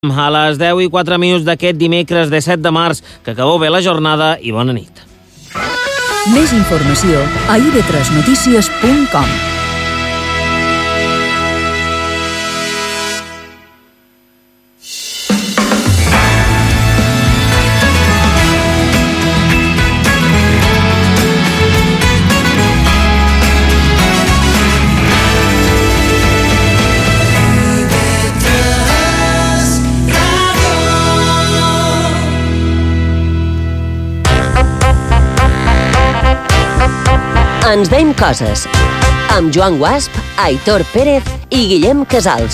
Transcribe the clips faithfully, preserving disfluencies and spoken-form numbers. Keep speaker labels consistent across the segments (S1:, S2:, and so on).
S1: A les deu i quatre minuts d'aquest dimecres disset de març, que acabeu bé la jornada i bona nit.
S2: Més informació a i ve tres notícies punt com.
S3: Ens veiem coses, amb Joan Guasp, Aitor Pérez i Guillem Casals.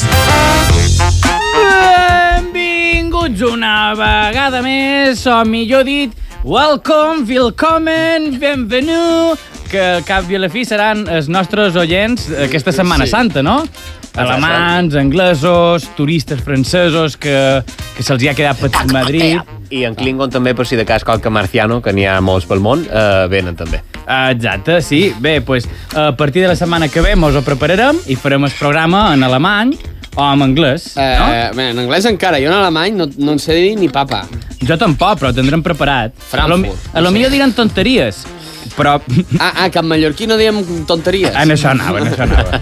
S4: Benvinguts una vegada més, o millor dit, welcome, willkommen, bienvenue, que al cap i a la fi seran els nostres oients aquesta Setmana Santa, no? Alemans, anglesos, turistes francesos que, que se'ls hi ha quedat per Madrid.
S5: I en Klingon també, per si de cas qualque marciano, que n'hi ha molts pel món, eh, venen també.
S4: Exacte, sí. Bé, doncs, a partir de la setmana que ve mos ho prepararem i farem el programa en alemany o en anglès, no?
S6: Eh, bé, en anglès encara, jo en alemany no, no en sé dir ni papa.
S4: Jo tampoc, però ho tindrem preparat.
S6: Frankfurt.
S4: A lo, a lo millor diran tonteries, però...
S6: Ah, ah, que en mallorquí no diem tonteries.
S4: En això anava, en això anava.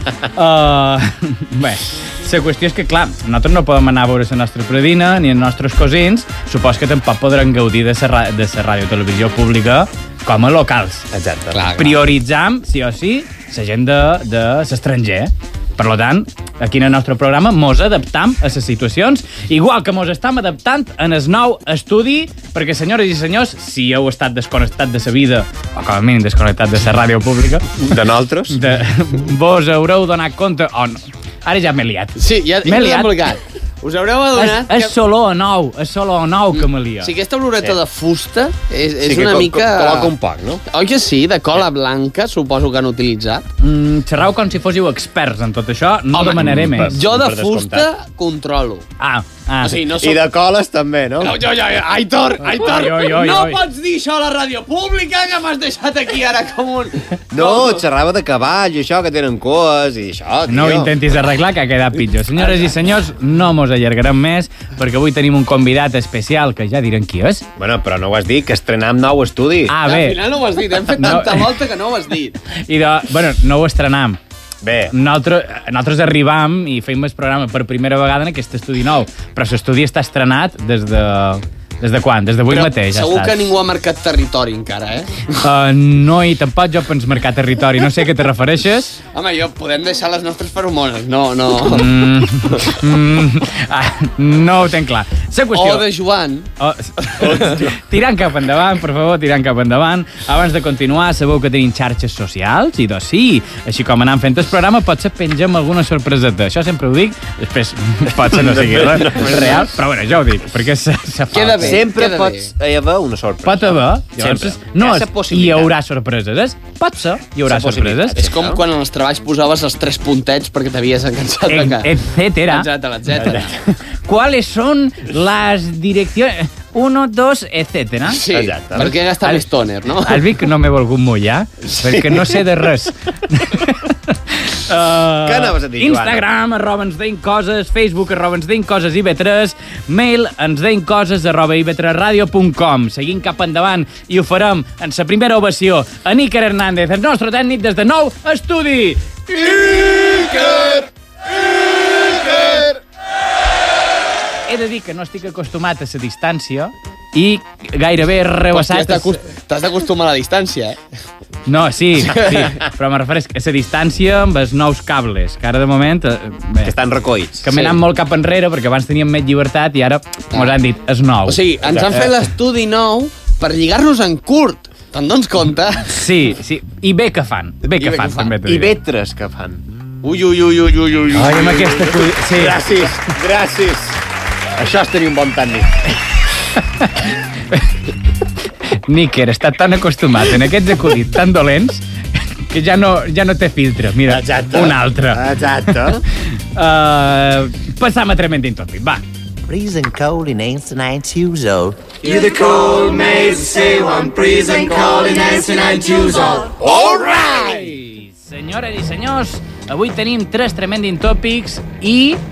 S4: uh, bé, la qüestió és que, clar, nosaltres no podem anar a veure la nostra predina ni els nostres cosins. Supos que tampoc podran gaudir de la de la ràdio televisió pública com a locals.
S5: Exacte.
S6: Clar, clar.
S4: Prioritzam, sí o sí, la gent de, de l'estranger. Per tant, aquí en el nostre programa mos adaptam a les situacions, igual que mos estem adaptant en el nou estudi, perquè, senyores i senyors, si heu estat desconnectat de la vida, o com a mínim desconnectat de la ràdio pública,
S5: De nosaltres?
S4: de, vos haureu donat compte... Oh, no. Ara ja m'he liat.
S6: Sí, ja, ja
S4: M'he
S6: m'he
S4: liat.
S6: embolcat. Us haureu adonat
S4: És, és solo a nou, és solo a nou que me lia.
S6: O sigui, aquesta oloreta
S5: Sí.
S6: de fusta és, és
S5: Sí, que
S6: una
S5: co-
S6: mica...
S5: co- col·loca un poc, no?
S6: Oi que sí? De cola blanca, suposo que han utilitzat.
S4: Mm, xerrau com si fóssiu experts en tot això, no
S6: Home,
S4: demanaré més.
S6: Jo de
S5: per
S6: fusta
S5: descomptat.
S6: controlo.
S4: Ah, ah.
S6: O sigui, no
S5: I de coles també, no?
S6: No, jo, jo, jo, Aitor, Aitor,
S4: Oi, oi, oi,
S6: no
S4: oi.
S6: pots dir això a la ràdio pública, que m'has deixat aquí ara com un...
S5: No, xerrava de cavalls i això, que tenen coes i això, tio.
S4: No ho intentis arreglar, que ha quedat pitjor. Senyores i senyors, no mos allargarem més, perquè avui tenim un convidat especial, que ja direm qui és.
S5: Bueno, però no ho has dit, que estrenam nou estudi.
S4: Ah,
S6: Al
S4: bé.
S6: final no ho has dit, hem fet
S4: No.
S6: tanta volta que no ho has dit.
S4: I de, bueno, no ho estrenam.
S5: Bé,
S4: Nosaltres, nosaltres arribam i feim el programa per primera vegada en aquest estudi nou, però l'estudi està estrenat des de... Des de quan? Des d'avui
S6: Però
S4: mateix.
S6: segur
S4: ha
S6: que
S4: estat.
S6: ningú ha marcat territori encara, eh?
S4: Uh, no, i tampoc jo pens marcar territori. No sé a què te refereixes.
S6: Home, jo podem deixar les nostres feromones, no, no...
S4: Mm, mm, ah, no ho tenc clar. La qüestió...
S6: O de Joan.
S4: Oh, tirant cap endavant, per favor, tirant cap endavant. Abans de continuar, sabeu que tenim xarxes socials, i doncs sí, així com anant fent el programa, potser pengem alguna sorpreseta. Això sempre ho dic, després potser no sigui res real, però bueno, jo ho dic, perquè se, se fa.
S6: Queda bé.
S5: sempre
S6: queda
S5: pots hi haver una sorpresa.
S4: Pot haver, llavors,
S5: Sempre.
S4: no
S5: Hi ha
S4: és,
S5: la
S4: hi
S5: possibilitat.
S4: haurà sorpreses, és? Pot ser, hi haurà
S5: La possibilitat.
S4: sorpreses.
S6: És com quan en els treballs posaves els tres puntets perquè t'havies encansat de que...
S4: Etcétera.
S6: Etcétera, etcétera.
S4: ¿Cuáles son las direcciones? Uno, dos, etcétera.
S6: Sí,
S5: Exacte.
S6: per què gastar més tòner, no?
S4: Has vist que no m'he volgut mullar? Perquè no sé de res. Uh,
S5: Què anaves a dir, Joan?
S4: Instagram, arroba ens deim coses, Facebook, arroba ens deim coses, i ve tres, mail, ens deim coses, arroba i ve tres ràdio punt com. Seguim cap endavant i ho farem en la primera ovació a Níker Hernández, el nostre tècnic des de nou estudi. Níker! Níker! He de dir que no estic acostumat a la distància i gairebé he
S6: Hòstia,
S4: rebassat...
S6: t'has d'acos- t'has d'acostumar a la distància, eh?
S4: No, sí, sí, però me refereix a la distància amb els nous cables, que ara de moment... eh, Bé,
S5: Que estan recollits.
S4: que m'he
S6: Sí.
S4: anat molt cap enrere perquè abans teníem més llibertat i ara mos han dit, és nou.
S6: O sigui, ens han fet l'estudi nou per lligar-nos en curt. Te'n dones compte?
S4: Sí, sí, i bé que fan, bé que
S6: bé
S4: fan,
S6: que fan.
S4: també t'ho
S5: I
S4: diré.
S5: vetres que fan.
S6: Ui, ui, ui, ui, ui, ui.
S4: Ai, amb aquesta... cu- Sí.
S5: Gràcies, gràcies. Això és tenir un bon tècnic.
S4: Níker està tan acostumat en aquests acudits tan dolents que ja no, ja no té filtre. Mira,
S5: Exacte.
S4: un altre.
S5: Exacte.
S4: Uh, passam a Tremendin Topic, va.
S7: Freezing cold in eighty-nine years old.
S8: You're the cold maze, say one freezing cold in eighty-nine years old. All right!
S4: Senyores i senyors, avui tenim tres Tremendin Topics i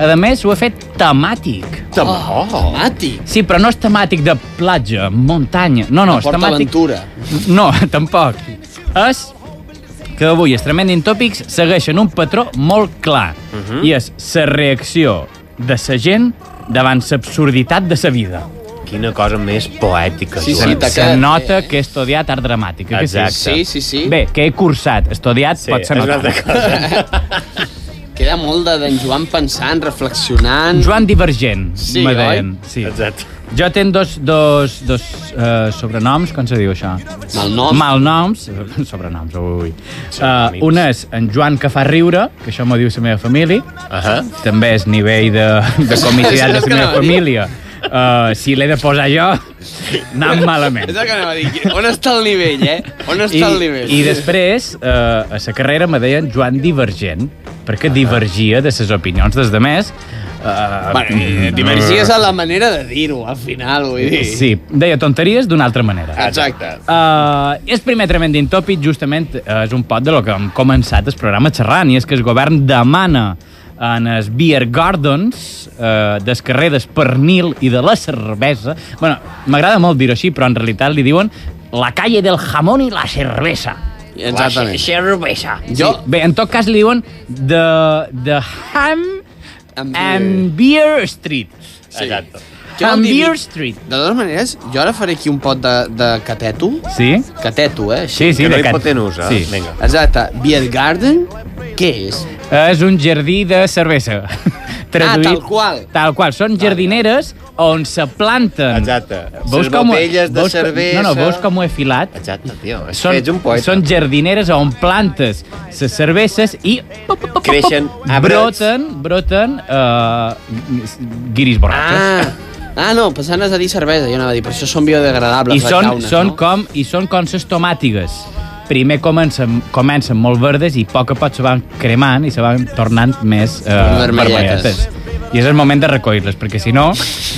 S4: A més, ho he fet temàtic.
S6: Oh, temàtic?
S4: Sí, però no és temàtic de platja, muntanya. No, no, és temàtic...
S6: PortAventura.
S4: No, tampoc. És que avui els Tremending Topics segueixen un patró molt clar. Uh-huh. I és la reacció de la gent davant l'absurditat de la vida.
S5: Quina cosa més poètica.
S6: Sí,
S4: Se,
S6: sí,
S4: se nota que he estudiat art dramàtic.
S5: Exacte.
S6: Sí, sí, sí.
S4: Bé, que he cursat. Estudiat
S5: Sí,
S4: pot ser
S5: és una
S4: notat.
S5: altra cosa.
S6: Queda molt de d'en Joan pensant, reflexionant...
S4: Joan Divergent,
S6: Sí,
S4: me
S6: oi?
S4: deien. Sí.
S5: Exacte.
S4: Jo tenc dos, dos, dos uh, sobrenoms, com se diu això?
S6: Malnoms.
S4: Malnoms, sobrenoms, ui. Uh,
S5: Pseudònims.
S4: un és en Joan que fa riure, que això m'ho diu la meva família.
S5: Ahà.
S4: També és nivell de, de comicitat de la meva família. Uh, si l'he de posar jo, anant malament.
S6: És el que anava a dir. On està el nivell, eh? On està el nivell?
S4: I després, uh, a la carrera me deien Joan Divergent, perquè divergia de les opinions dels demés. Uh,
S6: Bueno, eh, divergia és la manera de dir-ho, al final, vull dir.
S4: Sí, deia tonteries d'una altra manera.
S6: Exacte.
S4: Uh, el primer Tremending Topic justament és un pot de lo que hem començat el programa xerrant, i és que el govern demana en els beer gardens uh, des carrer del pernil i de la cervesa. Bueno, m'agrada molt dir-ho així, però en realitat li diuen la calle del jamón i la cervesa.
S6: Exactament.
S4: La cervesa.
S6: Jo-
S4: Sí. Bé, en tot cas li diuen the, the ham
S6: And
S4: and beer street.
S6: Sí.
S5: Exacte.
S6: Què vol
S4: And
S6: dir?
S4: beer street.
S6: De totes maneres, jo ara faré aquí un pot de, de cateto.
S4: Sí?
S6: Cateto, eh?
S4: Sí, sí.
S5: Que no
S4: de
S5: hi
S4: cat-
S5: hipotenusa.
S4: Sí.
S5: Vinga.
S6: Exacte. Beer garden, què és?
S4: És un jardí de cervesa. Traduït,
S6: tal qual.
S4: Tal qual. Són jardineres on se planten...
S5: Exacte.
S4: Veus
S5: Les
S4: com ho-
S5: botelles de
S4: veus com-
S5: cervesa.
S4: No, no, veus com ho he filat?
S5: Exacte, tio. És
S4: Són,
S5: que ets un poeta.
S4: són jardineres on plantes les cerveses i...
S5: Creixen arbres.
S4: Broten, broten uh, guiris borratxos.
S6: Ah, ah no, pensant a dir cervesa, jo anava a dir, per això són biodegradables
S4: I
S6: les
S4: són,
S6: llaunes,
S4: són
S6: no?
S4: com, i són com les tomàtigues. Primer comencen, comencen molt verdes i a poc a poc se van cremant i se van tornant més eh,
S6: Vermelletes.
S4: vermelletes. I és el moment de recollir-les, perquè si no,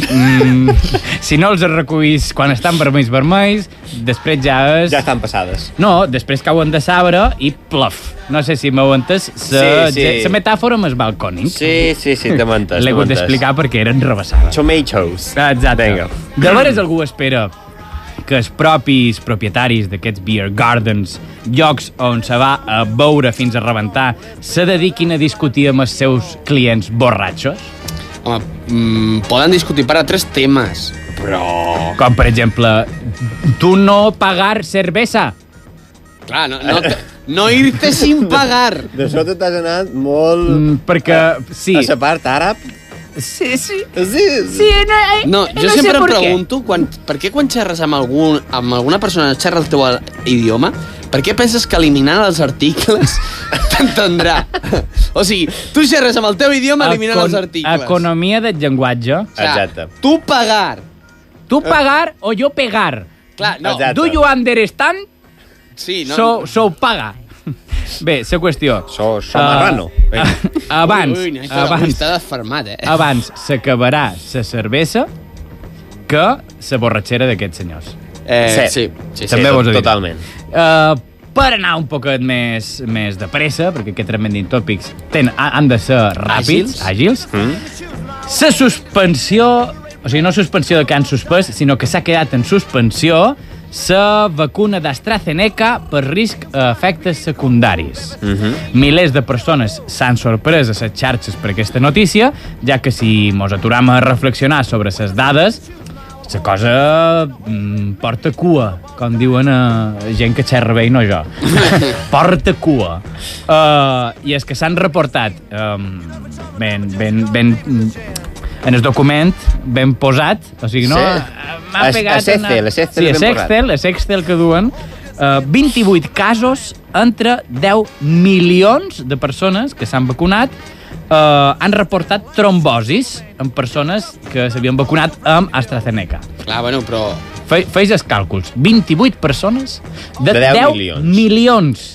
S4: mm, si no els recullis quan estan vermells vermells, després ja és...
S5: Ja estan passades.
S4: No, després cauen de sabre i plof. No sé si m'heu entès. La
S5: Sí, sí.
S4: metàfora amb el balcònic.
S5: Sí, sí, sí, te m'entès.
S4: L'he hagut d'explicar perquè eren rebassades.
S5: Tomatoes.
S4: Exacte.
S5: Vinga.
S4: De veres algú espera que els propis propietaris d'aquests beer gardens, llocs on se va a beure fins a rebentar, se dediquin a discutir amb els seus clients borratxos?
S6: Home, mm, poden discutir per altres temes, però...
S4: Com, per exemple, tu no pagar cervesa.
S6: Clar, no, no, no ir-te sin pagar.
S5: De sota t'has anat molt...
S4: Mm, perquè, sí.
S5: A la part àrab?
S4: Sí, sí.
S5: Sí,
S4: Sí, no, eh,
S6: No, jo
S4: no
S6: sempre
S4: sé
S6: em
S4: per què.
S6: pregunto, quan, per què quan xerres amb, algun, amb alguna persona que xerra el teu idioma, per què penses que eliminant els articles t'entendrà? O sigui, tu xerres amb el teu idioma eliminant
S4: Econ-
S6: els articles.
S4: Economia del llenguatge.
S6: O sigui,
S5: Exacte.
S6: tu pagar.
S4: Tu pagar o jo pegar.
S6: Clar, no.
S5: Exacte.
S4: Do you understand?
S6: Sí, no.
S4: So, so paga. Bé, la qüestió.
S5: So, so marrano.
S4: Uh, abans,
S6: Ui, ui, ui,
S4: abans,
S6: està desfermat, eh?
S4: abans s'acabarà la cervesa que la borratxera d'aquests senyors.
S6: Eh,
S5: Sí.
S6: sí, sí, sí.
S4: També vos ho diré.
S5: Totalment.
S4: Uh, per anar un poquet més, més de pressa, perquè aquests Tremending Topics ten, han de ser ràpids, àgils, la suspensió, o sigui, no suspensió de que han suspès, sinó que s'ha quedat en suspensió la vacuna d'AstraZeneca per risc a efectes secundaris. Milers de persones s'han sorprès a les xarxes per aquesta notícia, ja que si mos aturam a reflexionar sobre les dades, la cosa mm, porta cua, com diuen a gent que xerra bé i no jo. Porta cua. Uh, I és que s'han reportat um, ben, ben, ben, en el document ben posat, o sigui, no...
S5: Sí.
S4: M'ha
S5: Es-
S4: pegat
S5: es Excel, es Excel
S4: sí,
S5: ben
S4: es
S5: posat.
S4: Excel, es Excel que duen, uh, vint-i-vuit casos entre deu milions de persones que s'han vacunat uh, han reportat trombosis en persones que s'havien vacunat amb AstraZeneca.
S6: Clar, bueno, però...
S4: Fe, feis els càlculs. vint-i-vuit persones de,
S5: De deu
S4: deu
S5: milions.
S4: milions.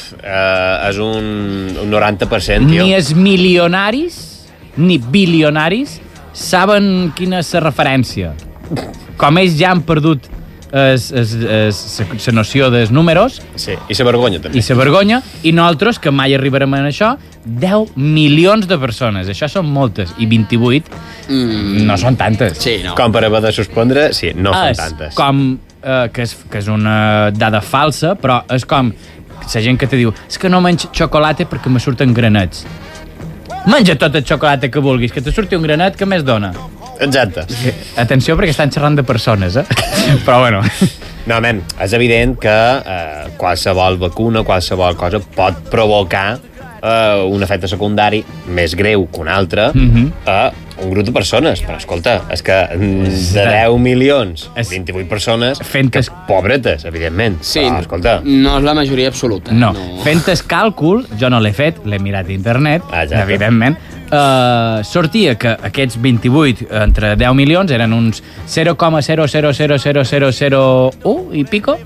S5: Uh, és un, un noranta per cent, tio.
S4: Ni els milionaris ni bilionaris saben quina és la referència. Com ells ja han perdut la noció dels números.
S5: Sí, i la vergonya també.
S4: I la vergonya, i nosaltres, que mai arribarem a això, deu milions de persones. Això són moltes, i vint-i-vuit mm. no són tantes.
S6: Sí, no.
S5: Com per haver de suspendre, sí, no
S4: és
S5: són tantes.
S4: Com, eh, que, és, que és una dada falsa, però és com la gent que te diu és que no menjo xocolata perquè me surten granets. Menja tot el xocolata que vulguis, que te surti un granet, que més dona?
S5: Exacte.
S4: Atenció, perquè estan xerrant de persones, eh? Però bueno.
S5: No, men, és evident que eh, qualsevol vacuna, qualsevol cosa pot provocar eh, un efecte secundari més greu que un altre
S4: Mhm.
S5: a un grup de persones. Però, escolta, és que de deu milions,
S4: És-
S5: vint-i-vuit persones,
S4: Fent
S5: que
S4: es-
S5: pobretes, evidentment.
S6: Sí,
S5: Però, escolta,
S6: no és la majoria absoluta.
S4: No, fent el càlcul, jo no l'he fet, l'he mirat a internet,
S5: Ah, exacte.
S4: evidentment, uh, sortia que aquests vint-i-vuit entre deu milions eren uns zero coma zero zero zero zero zero zero u i pico,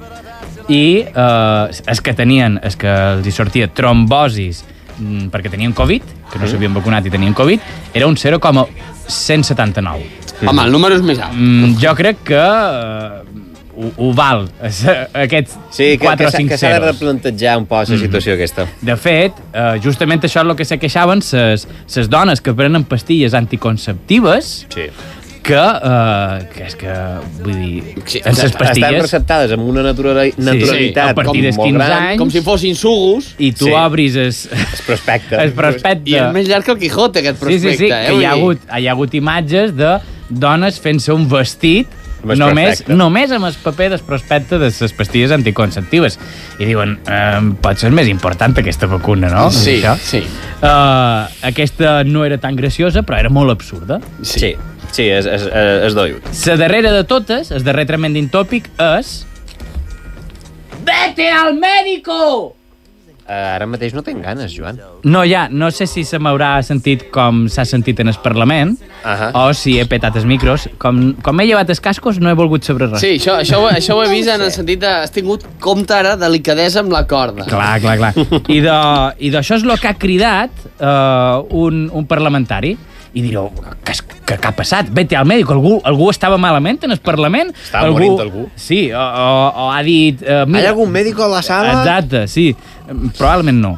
S4: i uh, els que tenien, els que els hi sortia trombosis mm, perquè tenien Covid, que no s'havien vacunat i tenien Covid, era un zero coma cent setanta-nou.
S6: Home, el número és més alt.
S4: Mm, jo crec que uh, ho, ho val, aquests
S5: sí, que,
S4: quatre
S5: que,
S4: o
S5: s'ha-
S4: cinc
S5: que s'ha de
S4: zeros.
S5: replantejar un poc la situació aquesta.
S4: De fet, eh, justament això és el que se queixaven les dones que prenen pastilles anticonceptives,
S5: Sí.
S4: que, eh, que és que, vull dir,
S6: Sí,
S4: en les
S5: Estan
S4: pastilles,
S5: receptades amb una natura,
S4: sí,
S5: naturalitat
S4: a partir dels
S5: molt
S4: quinze
S5: gran,
S4: anys,
S6: Com si fossin sugus.
S4: i tu
S5: Sí.
S4: obris es,
S5: el prospecte.
S4: el prospecte.
S6: I és més llarg que el Quijote, aquest
S4: Sí,
S6: prospecte.
S4: sí, sí,
S6: eh?
S4: que hi ha,
S6: Vull dir-
S4: hagut, hi ha hagut imatges de dones fent-se un vestit
S5: Amb el
S4: només,
S5: prospecte.
S4: només amb el paper del prospecte de les pastilles anticonceptives. I diuen, eh, potser és més important aquesta vacuna, no?
S6: Sí,
S4: Això.
S6: sí.
S4: Uh, aquesta no era tan graciosa, però era molt absurda.
S5: Sí, sí, és, és, és, és doiut.
S4: La darrera de totes, el darrer tremending tòpic, és... Vete al médico!
S5: Uh, ara mateix no tinc ganes, Joan.
S4: No, ja, no sé si se m'haurà sentit com s'ha sentit en el Parlament,
S5: Ahà.
S4: o si he petat els micros. Com, com he llevat els cascos, no he volgut saber res.
S6: Sí, això, això, ho- això ho he vist en el sentit de... Has tingut compte ara delicadesa amb la corda.
S4: Clar, clar, clar. I de- I d'això és el que ha cridat uh, un, un parlamentari. I direu, que, que, que ha passat? Vete al mèdic. Algú, algú estava malament en el Parlament?
S5: Estava morint algú.
S4: Sí, o, o, o ha dit... Uh,
S5: Hi ha algun mèdico a la sala?
S4: Exacte, sí. Probablement no.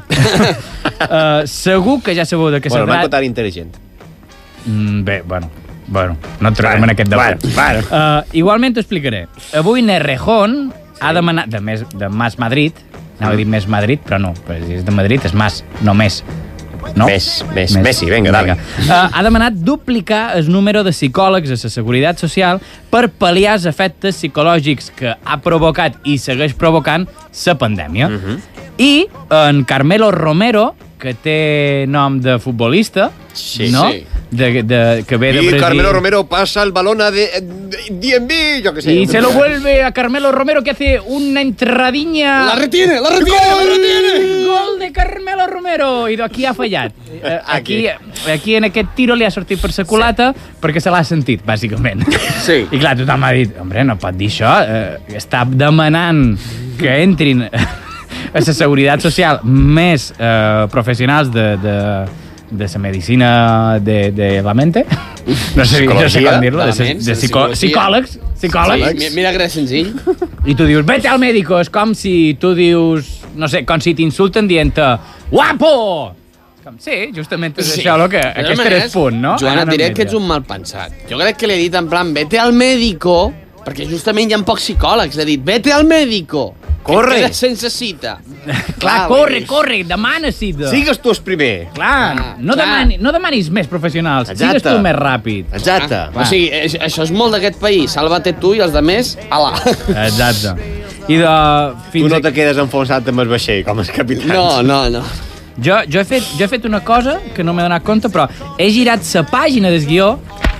S4: uh, segur que ja sabeu de què
S5: Bueno,
S4: s'ha
S5: m'ha
S4: tractat.
S5: contat intel·ligent.
S4: Mm, bé, bueno, bueno, no entrarem
S5: Bueno,
S4: en aquest debat.
S5: bueno, bueno.
S4: Uh, igualment t'ho explicaré. Avui Nerrejón ha demanat, de, més, de Mas Madrid, anava a dir més Madrid, però no, però si és de Madrid és Mas, no més. No?
S5: Més, més, Messi, vinga, dale.
S4: Uh, ha demanat duplicar el número de psicòlegs a la Seguretat Social per pal·liar els efectes psicològics que ha provocat i segueix provocant la pandèmia.
S5: Uh -huh.
S4: I en Carmelo Romero, que té nom de futbolista,
S5: Sí,
S4: no?
S6: sí.
S4: De, de, que ve de
S5: Y
S4: Brasil.
S5: Carmelo Romero pasa el balón a de, de, D M V, yo qué sé.
S4: Y se lo vuelve a Carmelo Romero, que hace una entradiña...
S6: La retiene, la retiene, la retiene!
S4: Gol de Carmelo Romero! I aquí ha fallat. Eh, Aquí, aquí en aquest tiro li ha sortit per sa culata perquè se l'ha sentit, bàsicament.
S6: Sí.
S4: I clar, tothom ha dit, hombre, no pot dir això. Eh, està demanant que entrin a la Seguretat Social més eh, professionals de, de, de la medicina de, de la mente. No sé, no sé com dir-lo. De,
S6: de la ment,
S4: de
S6: de
S4: psicò
S6: psicologia.
S4: psicòlegs. Psicòlegs.
S6: Sí, mi- mira que és senzill.
S4: I tu dius, vete al médico. És com si tu dius, no sé, com si t'insulten dient-te, guapo! És com, sí, justament és
S6: Sí.
S4: això el que...
S6: A
S4: Aquest
S6: més,
S4: era el punt, no?
S6: Joan,
S4: Anant
S6: et diré
S4: al
S6: que ets
S4: metge.
S6: un mal pensat. Jo crec que li he dit en plan, vete al médico, perquè justament hi ha pocs psicòlegs. L'he dit, vete al médico.
S5: Corre.
S6: Que quedes sense cita.
S4: Clar,
S6: Ah,
S4: corre,
S6: vull
S4: corre, demana cita.
S5: Sigues tu el primer.
S4: Clar,
S6: Clar,
S4: no,
S6: clar.
S4: demani, no demanis més professionals,
S5: Exacte.
S4: sigues tu més ràpid.
S5: Exacte.
S6: dir. O sigui, és- això és molt d'aquest país. Sálvate tu i els demés, ala.
S4: Exacte. I de...
S5: Tu
S4: Fins
S5: no
S4: a-
S5: te quedes enfonsat amb el vaixell, com els capitans.
S6: No, no, no.
S4: Jo, jo, he fet, jo he fet una cosa que no m'he donat compte, però he girat la pàgina del guió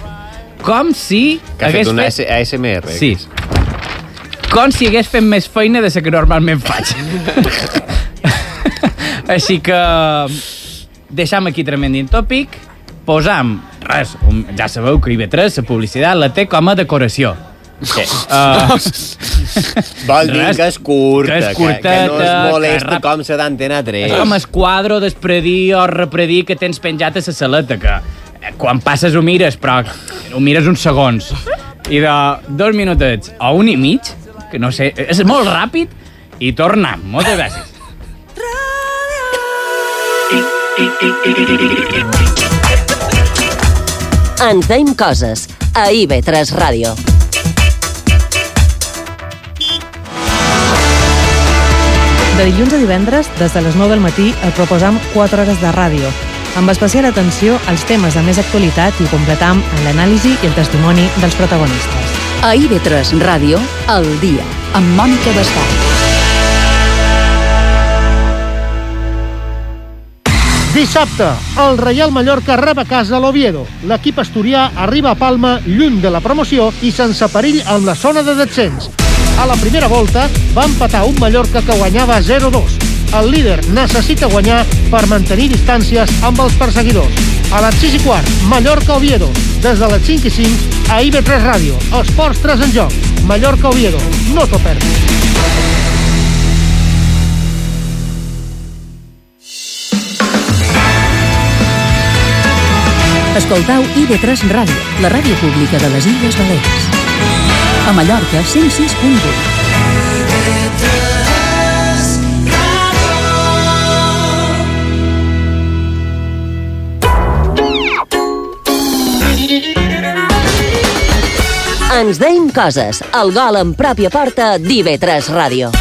S4: com si
S5: Que ha
S4: hagués
S5: fet una
S4: fet...
S5: A S M R.
S4: Sí. Com si hagués fet més feina de la que normalment faig. Així que deixam aquí tremending tòpic, posam res, un, ja sabeu que I V tres, la publicitat, la té com a decoració.
S5: Sí.
S4: Uh,
S5: Vol dir
S4: Res,
S5: que és curta,
S4: que és
S5: que, que no
S4: curteta,
S5: es
S4: que
S5: molesta
S4: rap-
S5: com se d'Antena tres.
S4: és com el quadre despredir o repredir que tens penjat a la saleta, que eh, quan passes ho mires, però ho mires uns segons. I de dos minutets o un i mig que no sé, és molt ràpid, i tornem. Moltes gràcies.
S3: Ens deim coses a I V tres Ràdio.
S9: De dilluns a divendres, des de les nou del matí, et proposam quatre hores de ràdio, amb especial atenció als temes de més actualitat i completam en l'anàlisi i el testimoni dels protagonistes.
S2: A I V tres Ràdio, al dia, amb Mònica Bastar.
S10: Dissabte, el Reial Mallorca rep a casa l'Oviedo. L'equip asturià arriba a Palma lluny de la promoció i sense perill en la zona de descens. A la primera volta va empatar un Mallorca que guanyava zero dos. El líder necessita guanyar per mantenir distàncies amb els perseguidors. A les sis i quart, Mallorca-Oviedo. Des de les cinc i cinc, a I V tres Ràdio. Esports tres en joc. Mallorca-Oviedo. No t'ho perdis.
S2: Escoltau I V tres Ràdio, la ràdio pública de les Illes Balears. A Mallorca, cent sis punt vuit.
S3: Ens deim coses, el gol en pròpia porta d'I V tres Ràdio.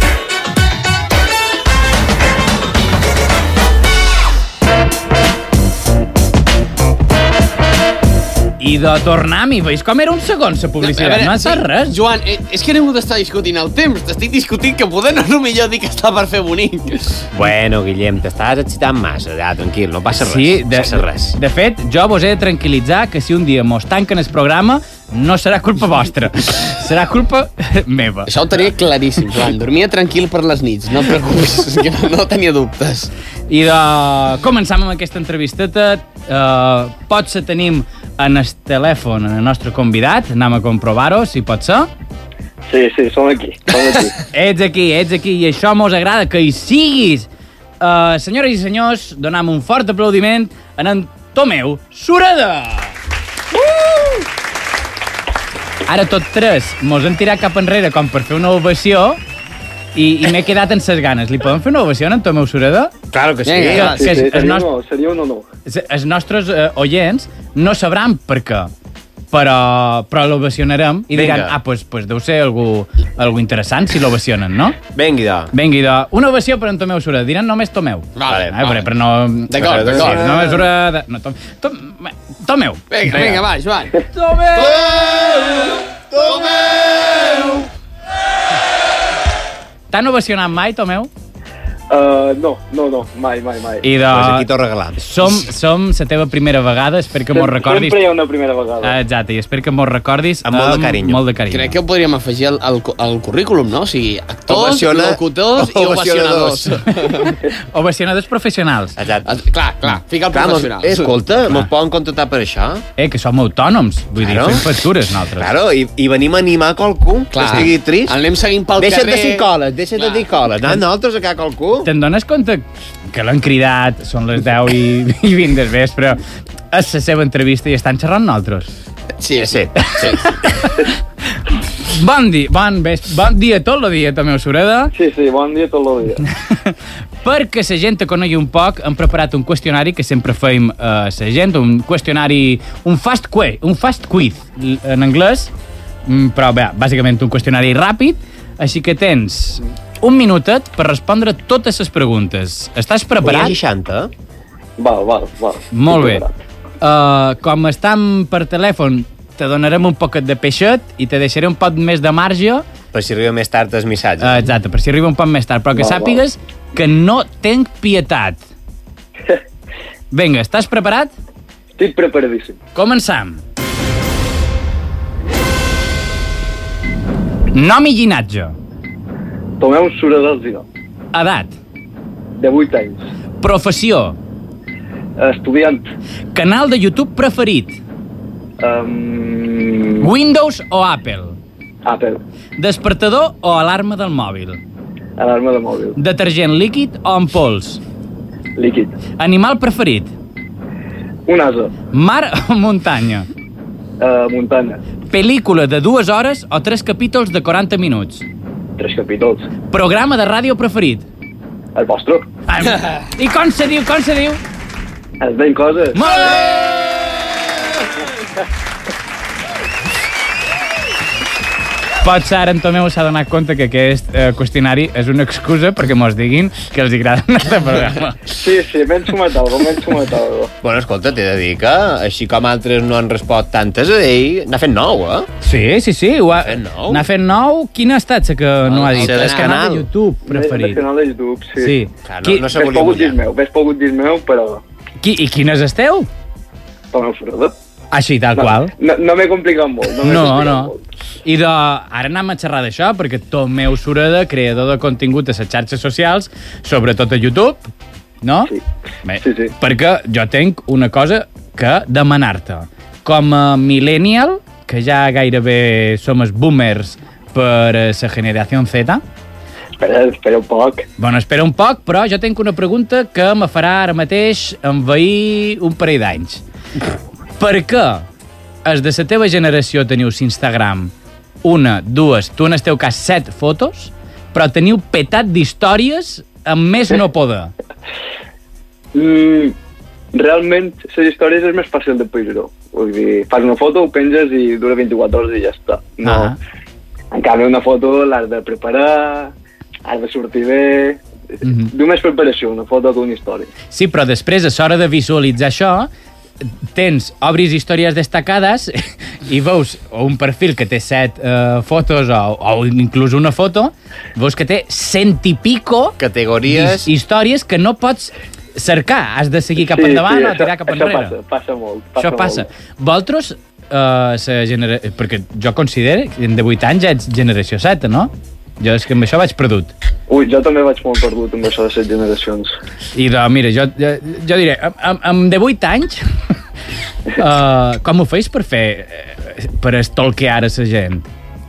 S4: I de tornar-m'hi, veus com era un segon la publicitat? No, no has fet res.
S6: Joan, eh, és que hem d'estar discutint el temps. T'estic discutint que poder no és el millor dir que està per fer bonic.
S5: Bueno, Guillem, t'estàs excitant massa, ja, tranquil, no passa res.
S4: Sí, de,
S5: no passa res.
S4: De, de fet, jo vos he de tranquil·litzar que si un dia mos tanquen el programa, no serà culpa vostra. Serà culpa meva.
S6: Això ho tenia claríssim, Joan. Dormia tranquil per les nits, no et preocupis, que no, no tenia dubtes.
S4: I de... començam amb aquesta entrevisteta. Uh, potser tenim en el telèfon en el nostre convidat. Anem a comprovar-ho, si pot ser.
S11: Sí, sí, som aquí. Som aquí.
S4: Ets aquí, ets aquí, i això mos agrada que hi siguis. Uh, senyores i senyors, donam un fort aplaudiment a en Tomeu Sureda. Uh! Ara tot tres mos hem tirat cap enrere com per fer una ovació i, i m'he quedat en ses ganes. Li podem fer una ovació a en Tomeu Sureda?
S5: Claro que sí.
S11: Sí,
S4: Que,
S11: sí,
S4: que
S11: sí,
S4: els
S11: seria,
S4: nost-
S11: un, seria un honor.
S4: Els nostres eh, oients no sabran per què, però, però l'ovacionarem i diran,
S5: Vinga.
S4: ah, pues, pues deu ser algú, algú interessant si l'ovacionen, no?
S5: Vengui, da.
S4: Vengui, de... una ovació per en Tomeu Sureda. Diran només Tomeu.
S6: Vale,
S4: Ah,
S6: vale.
S4: Però no...
S6: D'acord,
S4: Sí,
S6: d'acord.
S4: Tomeu Sureda... No, Tom... Tom... Tomeu.
S6: Vinga, vinga, va, Joan.
S4: Tomeu!
S6: Tomeu!
S4: T'han ovacionat mai, Tomeu?
S11: Uh, no, no, no, mai, mai, mai.
S4: I de...
S5: Pues aquí t'ho regalam.
S4: Som, som la teva primera vegada, espero que mos recordis...
S11: Sempre hi ha una primera vegada.
S4: Ah, exacte, i espero que mos recordis
S5: Amb molt de carinyo.
S4: Molt de carinyo.
S6: Crec que ho podríem afegir al, al, al currículum, no? O sigui, actors,
S5: Ovaciona-
S6: locutors i
S5: ovacionadors.
S6: ovacionadors.
S4: Ovacionadors professionals.
S5: Exacte.
S6: Ah, clar, clar, fica el
S5: Clar, mos,
S6: professional.
S5: eh, escolta, mos poden contractar per això?
S4: Eh, que som autònoms. Vull
S5: Claro.
S4: dir, fem factures, nosaltres.
S5: Claro, i, i venim a animar qualcú
S6: Clar.
S5: que estigui trist.
S6: Anem seguint pel
S5: Deixa't
S6: carrer.
S5: de dir coles, deixa't de
S6: Clar.
S5: dir coles. Anem nosaltres a cagar qualcú.
S4: Te'n dones compte que l'han cridat, són les deu i, i vint del vespre, és la seva entrevista i estan xerrant nosaltres.
S6: Sí, sí. sí.
S4: Bon dia, bon, ves- bon dia tot el dia, Tomeu Sureda.
S11: Sí, sí, bon dia tot el dia.
S4: Perquè la gent te conegui un poc, hem preparat un qüestionari que sempre feim a uh, la gent, un qüestionari, un fast quiz, un fast quiz l- en anglès, mm, però bé, bàsicament un qüestionari ràpid, així que tens un minutet per respondre totes les preguntes. Estàs preparat?
S5: Hi ha seixanta.
S11: Val, val, val.
S4: Molt bé.
S11: Estic
S4: Uh, com estem per telèfon, te donarem un poquet de peixet i te deixaré un poc més de marge.
S5: Per si arriba més tard el missatge.
S4: Uh, exacte, per si arriba un poc més tard, però que
S11: Val,
S4: sàpigues que no tenc pietat. Vinga, estàs preparat?
S11: Estic preparadíssim.
S4: Començam. Nom i llinatge.
S11: Tomeu Sureda Zidó,
S4: Edat.
S11: de vuit anys.
S4: Professió.
S11: Estudiant.
S4: Canal de YouTube preferit.
S11: Um,
S4: Windows o Apple.
S11: Apple.
S4: Despertador o alarma del mòbil.
S11: Alarma de mòbil.
S4: Detergent líquid o en pols.
S11: Líquid.
S4: Animal preferit.
S11: Un ase.
S4: Mar o muntanya.
S11: Uh, muntanya.
S4: Pel·lícula de dues hores o tres capítols de quaranta minuts?
S11: Tres capítols.
S4: Programa de ràdio preferit?
S11: El vostre.
S4: Ah, I com se diu, com se diu?
S11: Els deim coses.
S4: Molt bé! Potser ara en Tomeu s'ha donat compte que aquest eh, qüestionari és una excusa perquè mos diguin que els agrada el nostre programa.
S11: Sí, sí, m'he ensumat algo, m'he ensumat algo.
S5: Bueno, escolta, t'he de dir que, així com altres no han respost tantes, ell n'ha fet nou, eh?
S4: Sí, sí, sí. N'ha
S5: fet nou.
S4: N'ha fet nou. Quina ha estat la que no ha dit?
S5: El
S4: El canal de YouTube preferit.
S11: El canal de YouTube, sí.
S4: Sí.
S5: Clar, no, no se
S11: Ves
S5: volia
S11: pogut dir
S5: mullar.
S11: meu, ves pogut dir meu, però...
S4: Qui, I quines esteu?
S11: Tomeu Frodo.
S4: Així, tal
S11: no,
S4: qual.
S11: No, no m'he complicat molt. No,
S4: No, no. I de... ara anem a xerrar d'això, perquè Tomeu Sureda, creador de contingut a les xarxes socials, sobretot a YouTube, no?
S11: Sí.
S4: Bé,
S11: Sí, sí.
S4: perquè jo tinc una cosa que demanar-te. Com a millennial, que ja gairebé som els boomers per la generació Z...
S11: Espera, espera un poc.
S4: Bueno, espera un poc, però jo tinc una pregunta que me farà ara mateix envair un parell d'anys. Per què els de la teva generació teniu Instagram una, dues, tu en el teu cas set fotos, però teniu petat d'històries amb més no poder?
S11: Mm, realment, les històries és més fàcil de pujar-ho. Vull dir, fas una foto, ho penges i dura vint-i-quatre hores i ja està. No.
S4: Ah.
S11: En canvi, una foto l'has de preparar, has de sortir bé...
S4: Mhm.
S11: Du més preparació, una foto d'una història.
S4: Sí, però després, a l'hora de visualitzar això, tens, obris històries destacades i veus un perfil que té set uh, fotos o, o inclús una foto, veus que té cent i pico
S5: categories,
S4: històries que no pots cercar. Has de seguir cap
S11: Sí,
S4: endavant
S11: sí,
S4: o tirar
S11: això-
S4: cap
S11: això
S4: enrere.
S11: passa, passa molt, passa
S4: això passa.
S11: molt.
S4: Vosaltres, uh, sa genera... perquè jo considero que de vuit anys ja ets generació Z, no? Jo és que amb això vaig perdut.
S11: Ui, jo també vaig molt perdut amb això de set generacions.
S4: I de, mira, jo, jo, jo diré, amb, amb, amb de vuit anys, uh, com ho feis per fer, eh, per stalkear a la gent?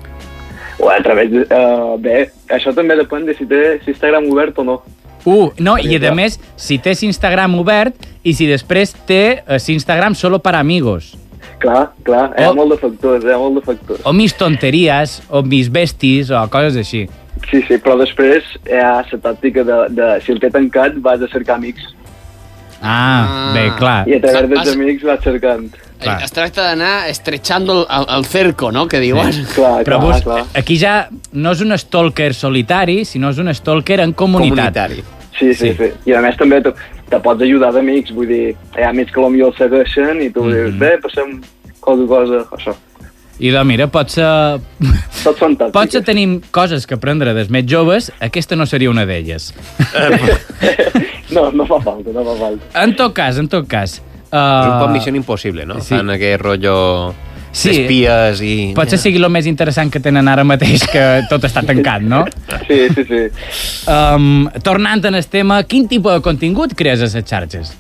S11: O a través de... Uh, bé, això també depèn de si té Instagram obert o no.
S4: Uh, no, i a més, si tens Instagram obert i si després té uh, Instagram solo para amigos.
S11: Clar, clar, hi ha
S4: O-
S11: molt de factors, hi ha molt de factors.
S4: O mis tonteries, o mis bestis, o coses així.
S11: Sí, sí, però després hi ha la tàctica de, de si el té tancat vas a cercar amics.
S4: Ah, ah. bé, clar.
S11: I a través dels
S6: Vas-
S11: amics vas cercant.
S6: Eh, Es tracta d'anar estrechando el, el cerco, no?, que diuen.
S4: Sí.
S11: Clar,
S4: Però
S11: clar,
S4: vos,
S11: clar.
S4: aquí ja no és un stalker solitari, sinó és un stalker en comunitat.
S5: comunitari.
S11: Sí, sí, sí, I a més també te, te pots ajudar d'amics, vull dir, hi ha amics que potser el segueixen i tu mm -hmm. dius, bé, passem cosa, cosa, això.
S4: I de, mira, potser...
S11: Tots són tàctiques.
S4: Potser tenim coses que aprendre dels més joves, aquesta no seria una d'elles.
S11: No, no fa falta, no fa falta.
S4: En tot cas, en tot cas... Uh,
S5: És un poc missió impossible, no?
S4: sí.
S5: Fan aquest rotllo
S4: Sí.
S5: d'espies i...
S4: Potser sigui el més interessant que tenen ara mateix, que tot està tancat, no?
S11: Sí, sí, sí.
S4: Um, tornant en el tema, quin tipus de contingut crees a les xarxes?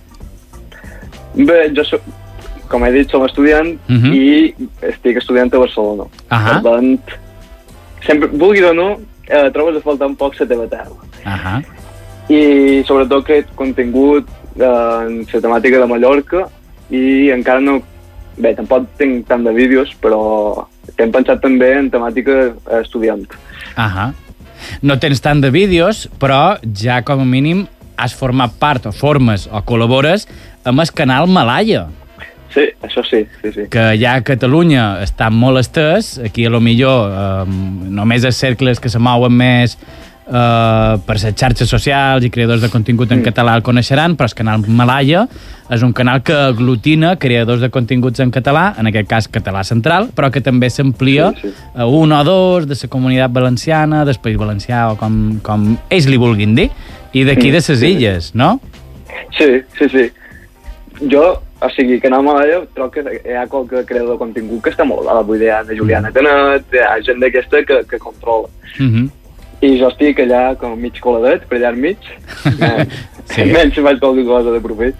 S11: Bé, jo soc, com he dit, som estudiant
S4: Mhm.
S11: i estic estudiant a Barcelona.
S4: Ahà.
S11: Per tant, sempre, vulgui o no, eh, trobes a faltar un poc la teva terra.
S4: Ahà.
S11: I sobretot aquest contingut eh, en la temàtica de Mallorca i encara no... Bé, tampoc tinc tant de vídeos, però hem pensat també en temàtica estudiant.
S4: Ahà. No tens tant de vídeos, però ja com a mínim has format part, o formes, o col·labores amb el canal Malaya,
S11: Sí, això sí, sí, sí.
S4: que ja a Catalunya està molt estès, aquí a lo millor eh, només els cercles que se mouen més eh, per les xarxes socials i creadors de contingut en
S11: Mm.
S4: català el coneixeran, però el canal Malaya és un canal que aglutina creadors de continguts en català, en aquest cas català central, però que també s'amplia
S11: Sí, sí.
S4: a un o dos de la comunitat valenciana, del País Valencià, o com, com ells li vulguin dir, i d'aquí
S11: Mm,
S4: de les
S11: sí.
S4: illes, no?
S11: Sí, sí, sí. Jo, o sigui, Canal Malaya, trobo que hi ha qualque creador de contingut que està molt bé. Vull dir, hi ha la Juliana Canet, hi ha gent d'aquesta que, que controla.
S4: Mm -hmm.
S11: I jo estic allà com mig coladet, per allà enmig. Eh,
S4: Sí.
S11: Menys faig qualque cosa de profit.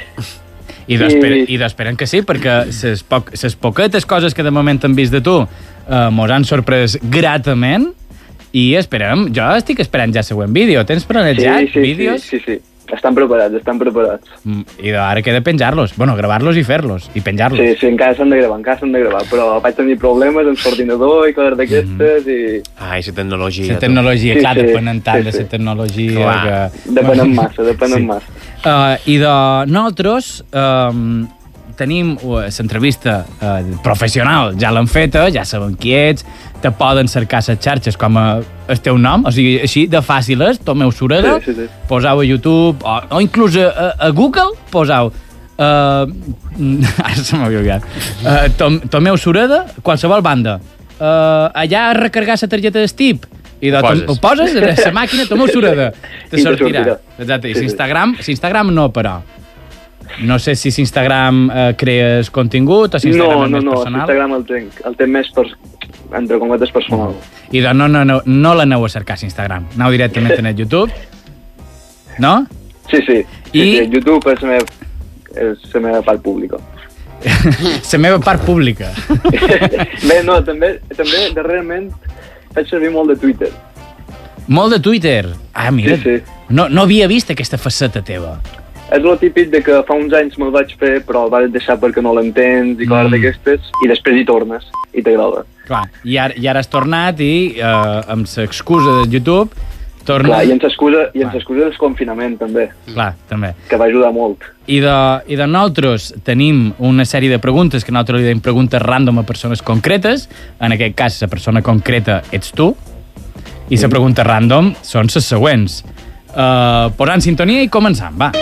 S4: I d'esperen, i d'esperen que sí, perquè les poc, poquetes coses que de moment han vist de tu eh, mos han sorprès gratament i esperem, jo estic esperant ja el següent vídeo. Tens planejat
S11: sí, sí,
S4: vídeos?
S11: Sí, sí, sí. Estan preparats, estan preparats.
S4: Mm, I ara queda penjar-los. Bueno, gravar-los i fer-los, i penjar-los.
S11: Sí, sí, encara s'han de gravar, encara s'han de gravar, però vaig tenir problemes amb l'ordinador i coses d'aquestes i...
S5: Ai, la tecnologia.
S4: La tecnologia,
S11: Sí,
S4: clar,
S11: sí,
S4: depenen tant
S11: sí,
S4: de
S11: sí.
S4: la tecnologia
S5: Clar.
S4: que...
S11: Depenen massa, depenen massa.
S4: Uh, I de nosaltres um, tenim l'entrevista uh, professional, ja l'han feta, ja saben qui ets, te poden cercar a les xarxes com a el teu nom, o sigui, així de fàcil és, Tomeu Sureda,
S11: Sí, sí, sí.
S4: posau a YouTube, o, o inclús a, a Google, posau uh, ara se m'havia oblidat uh, Tom, Tomeu Sureda, qualsevol banda, uh, allà a recargar la targeta d'Stip, i de,
S5: Poses.
S4: ho poses a la màquina, Tomeu Sureda, te
S11: I te
S4: sortirà.
S11: sortirà.
S4: Exacte, i
S11: Sí, sí.
S4: Instagram, Instagram no, però. No sé si Instagram eh, crees contingut o si Instagram
S11: No,
S4: és
S11: no,
S4: més
S11: no,
S4: personal.
S11: Instagram el tenc, el tenc més, per, entre cometes, personal.
S4: I de no, no, no, no l'aneu a cercar a Instagram. Aneu directament a YouTube. No?
S11: Sí, sí, sí,
S4: I-
S11: sí, YouTube és la meva, és la meva part pública.
S4: La meva part pública.
S11: Bé, no, també, també darrerament faig servir molt de Twitter.
S4: Molt de Twitter. Ah, mira,
S11: Sí, sí.
S4: No, no havia vist aquesta faceta teva.
S11: És el típic de que fa uns anys me'l vaig fer, però el vaig deixar perquè no l'entens i coses
S4: Mm.
S11: d'aquestes, i després hi tornes, i t'agrada.
S4: Clar, i ara, i ara has tornat i eh, amb l'excusa de YouTube tornes...
S11: Clar, i ens excusa, i ens excusa del confinament, també,
S4: Clar, també.
S11: que va ajudar molt.
S4: I de, I de nosaltres tenim una sèrie de preguntes que nosaltres li diem preguntes random a persones concretes. En aquest cas, la persona concreta ets tu. I la pregunta random són les següents. Uh, posant sintonia i començant, va.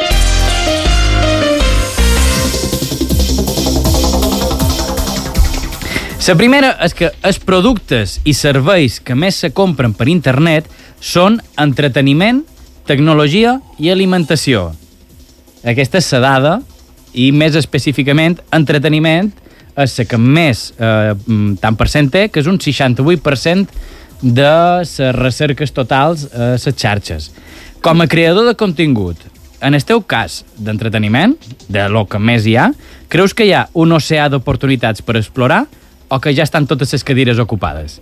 S4: La primera és que els productes i serveis que més se compren per internet són entreteniment, tecnologia i alimentació. Aquesta és la dada, i més específicament, entreteniment és la que més eh, tant per cent té, que és un seixanta-vuit per cent de les recerques totals a les xarxes. Com a creador de contingut, en el teu cas d'entreteniment, de lo que més hi ha, creus que hi ha un oceà d'oportunitats per explorar o que ja estan totes les cadires ocupades?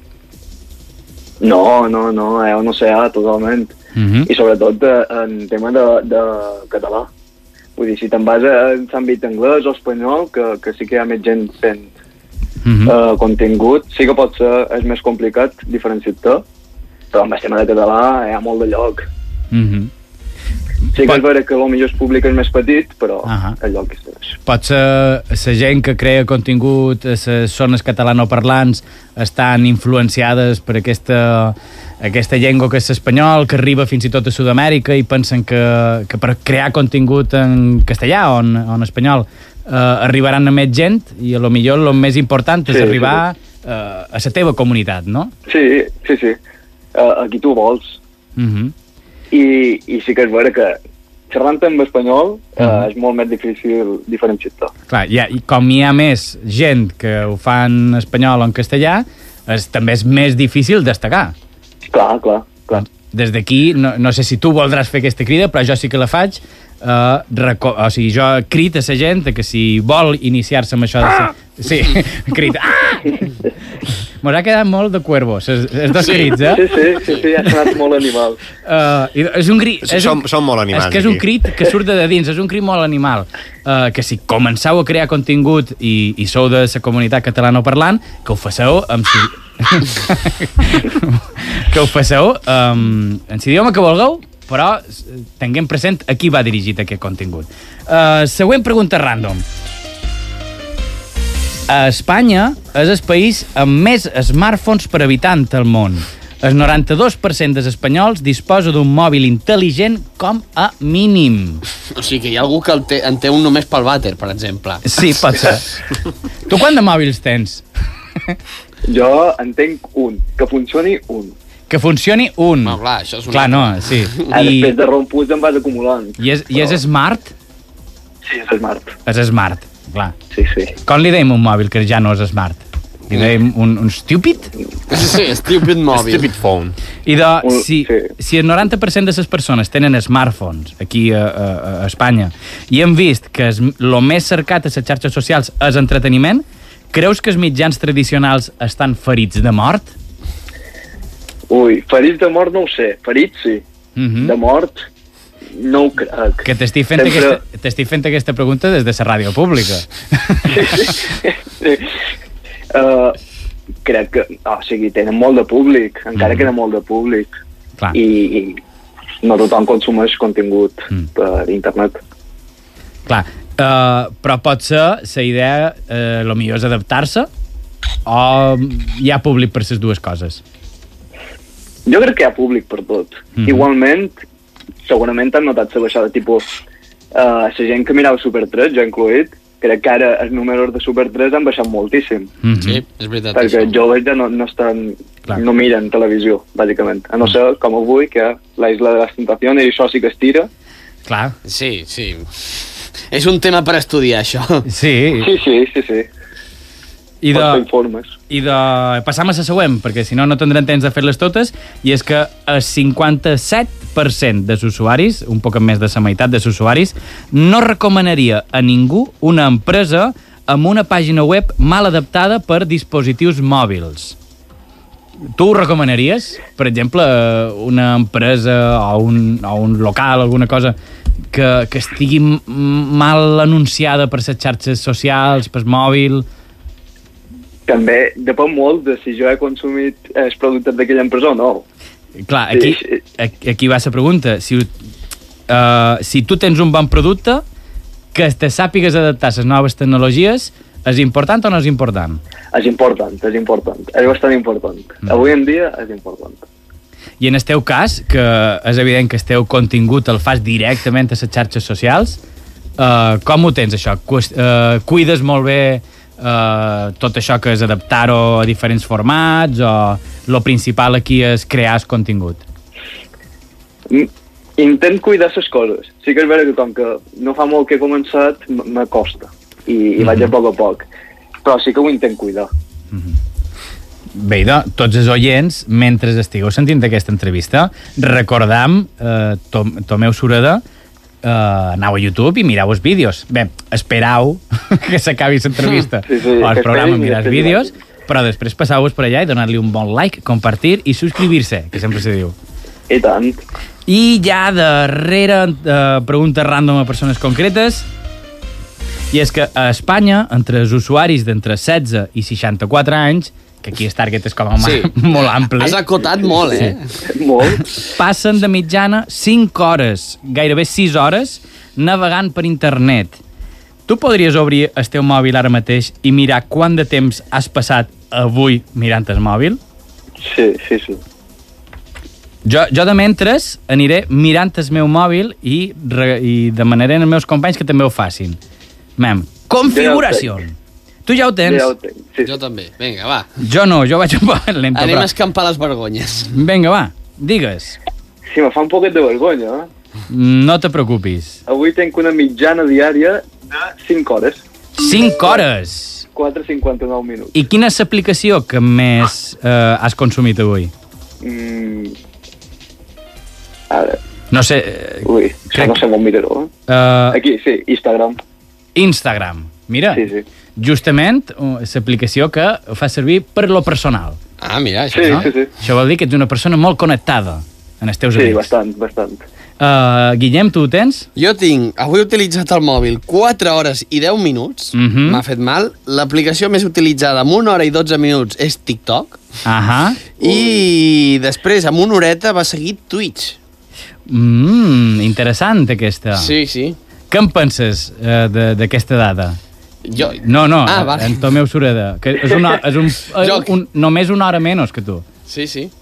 S11: No, no, no, eh, no sé, totalment.
S4: Mhm.
S11: I sobretot eh, en tema de, de català. Vull dir, si te'n vas a l'àmbit anglès o espanyol, que, que sí que hi ha més gent fent
S4: Mhm.
S11: eh, contingut, sí que pot ser, és més complicat diferenciar-te, però amb el tema de català hi ha molt de lloc.
S4: Mhm.
S11: Sí que és vera que potser el públic és més petit, però
S4: Ahà.
S11: el lloc és més.
S4: Pot ser la gent que crea contingut a les zones catalanoparlants estan influenciades per aquesta, aquesta llengua que és l'espanyol, que arriba fins i tot a Sud-amèrica i pensen que, que per crear contingut en castellà o en, o en espanyol eh, arribaran a més gent i a lo millor el més important és
S11: Sí,
S4: arribar eh, a la teva comunitat, no?
S11: Sí, sí, sí. Uh, aquí tu vols.
S4: Mhm.
S11: I, I sí que és vera que xerrant en espanyol uh,
S4: Mhm.
S11: és molt més difícil diferenciar-te.
S4: Clar, i, i com hi ha més gent que ho fa en espanyol o en castellà, és, també és més difícil destacar.
S11: Clar, clar, clar.
S4: Des d'aquí, no, no sé si tu voldràs fer aquesta crida, però jo sí que la faig. Uh, reco o sigui, jo crit a la gent que si vol iniciar-se amb això de ser... Sí, crit. Ah! Mos ha quedat molt de cuervos, els, els dos
S11: Sí,
S4: crits, eh?
S11: sí, sí, sí, sí, ha sonat molt animal.
S4: Uh, i és un crit... És
S5: Som-
S4: un,
S5: som molt animals,
S4: És que és un
S5: aquí.
S4: crit que surt de dins, és un crit molt animal. Uh, que si començau a crear contingut i, i sou de la comunitat catalanoparlant, que ho faceu amb... Si... que ho faceu um, en l'idioma que vulgueu, però tinguem present a qui va dirigit aquest contingut. Uh, següent pregunta random. A Espanya és el país amb més smartphones per habitant al món. El noranta-dos per cent dels espanyols disposa d'un mòbil intel·ligent com a mínim.
S6: O sigui que hi ha algú que el té, en té un només pel vàter, per exemple.
S4: Sí, pot ser. Tu quant de mòbils tens?
S11: Jo en tenc un, que funcioni un.
S4: Que funcioni un.
S6: No, clar, això és un
S4: Clar, no, sí.
S11: Ah,
S4: I,
S11: després de romputs em vas acumulant.
S4: i, és, I és smart?
S11: Sí, és smart.
S4: És smart, clar.
S11: Sí, sí.
S4: Com li deim un mòbil que ja no és smart? Li deim un, un stupid?
S6: Sí, stupid mòbil.
S5: Stupid phone.
S4: I de,
S11: Un-
S4: si,
S11: sí.
S4: si el noranta per cent de les persones tenen smartphones aquí a, a, a Espanya i hem vist que el més cercat a les xarxes socials és entreteniment, creus que els mitjans tradicionals estan ferits de mort?
S11: Ui, ferits de mort no ho sé. Ferits sí.
S4: Mhm.
S11: De mort no ho crec.
S4: Que t'estic fent,
S11: Sempre...
S4: aquesta, t'estic fent aquesta pregunta des de la ràdio pública.
S11: Sí, sí. sí. Uh, crec que... O sigui, tenen molt de públic, encara mm. queda molt de públic.
S4: Clar.
S11: I, I no tothom consumeix contingut mm. per internet.
S4: Clar, uh, però pot ser la idea, uh, lo millor és adaptar-se, o hi ha públic per les dues coses?
S11: Jo crec que hi ha públic per tot. Mm-hmm. Igualment, segurament han notat la baixada, tipus, uh, la gent que mirava Super tres, jo incloït, crec que ara els números de Super tres han baixat moltíssim.
S6: Mm-hmm. Sí, és veritat.
S11: Perquè els joves ja no, no estan, Clar. no miren televisió, bàsicament. A no ser, com avui, que la Isla de les Tentacions, i això sí que es tira.
S4: Clar.
S6: Sí, sí. És un tema per estudiar, això.
S4: Sí.
S11: Sí, sí, sí, sí.
S4: I de, I de... Passam a la següent, perquè si no, no tindrem temps de fer-les totes, i és que el cinquanta-set per cent dels usuaris, un poc més de la meitat dels usuaris, no recomanaria a ningú una empresa amb una pàgina web mal adaptada per dispositius mòbils. Tu ho recomanaries? Per exemple, una empresa o un, o un local, alguna cosa que, que estigui mal anunciada per les xarxes socials, per mòbil...
S11: També depèn molt de si jo he consumit els productes d'aquella empresa o no.
S4: Clar, aquí, aquí va la pregunta. Si, uh, si tu tens un bon producte, que te sàpigues adaptar a les noves tecnologies, és important o no és important?
S11: És important, és important. És bastant important. Mm. Avui en dia és important.
S4: I en el teu cas, que és evident que el teu contingut el fas directament a les xarxes socials, uh, com ho tens, això? Uh, cuides molt bé Uh, tot això que és adaptar-ho a diferents formats, o lo principal aquí és crear el contingut?
S11: Intent cuidar les coses. Sí que és vera que com que no fa molt que he començat, m'acosta. I, i mm-hmm. vaig a poc a poc. Però sí que ho intent cuidar.
S4: Mm-hmm. Bé, doncs, tots els oients, mentre estigueu sentint aquesta entrevista, recordam eh, Tom, Tomeu Sureda, Uh, anau a YouTube i mirau els vídeos. Bé, esperau que s'acabi l'entrevista sí, sí, o el programa, mirar els vídeos, però després passau-vos per allà i donar-li un bon like, compartir i subscriure-se, que sempre se diu.
S11: I tant.
S4: I ja darrere uh, preguntes random a persones concretes, i és que a Espanya, entre els usuaris d'entre setze i seixanta-quatre anys, que aquí el target és com a sí. molt ampli.
S6: Has acotat molt, eh?
S11: Sí. Molt.
S4: Passen de mitjana cinc hores, gairebé sis hores, navegant per internet. Tu podries obrir el teu mòbil ara mateix i mirar quant de temps has passat avui mirant el mòbil?
S11: Sí, sí, sí.
S4: Jo, jo de mentres aniré mirant el meu mòbil i, re, i demanaré als meus companys que també ho facin. Mem, configuració. Tu ja ho tens?
S11: Ja ho tenc, sí.
S6: Jo també. Vinga, va.
S4: Jo no, jo vaig un poc lento.
S6: Anem
S4: però...
S6: a escampar les vergonyes.
S4: Vinga, va, digues.
S11: Sí, me fa un poquet de vergonya, eh?
S4: No te preocupis.
S11: Avui tenc una mitjana diària de cinc hores.
S4: cinc hores?
S11: quatre cinquanta-nou minuts.
S4: I quina és l'aplicació que més eh, has consumit avui?
S11: Mm... Ara...
S4: No sé...
S11: Ui, crec... no sé com miraró. Uh... Aquí, sí, Instagram.
S4: Instagram. Mira,
S11: sí, sí.
S4: Justament l'aplicació que fa servir per lo personal.
S6: Ah, mira, això,
S11: sí,
S6: no?
S11: Sí, sí.
S4: Això vol dir que ets una persona molt connectada en els teus
S11: sí,
S4: amics.
S11: Sí, bastant, bastant.
S4: Uh, Guillem, tu ho tens?
S6: Jo tinc, avui he utilitzat el mòbil quatre hores i deu minuts, m'ha
S4: uh -huh.
S6: fet mal. L'aplicació més utilitzada amb una hora i dotze minuts és TikTok.
S4: Ahà.
S6: I després, amb una horeta, va seguir Twitch.
S4: Mmm, interessant aquesta.
S6: Sí, sí.
S4: Què en penses uh, d'aquesta dada?
S6: Jo...
S4: No, no,
S6: ah, vale.
S4: en Tomeu Sureda, que és, una, és un, un, un, només una hora menys que tu.
S6: Sí, sí.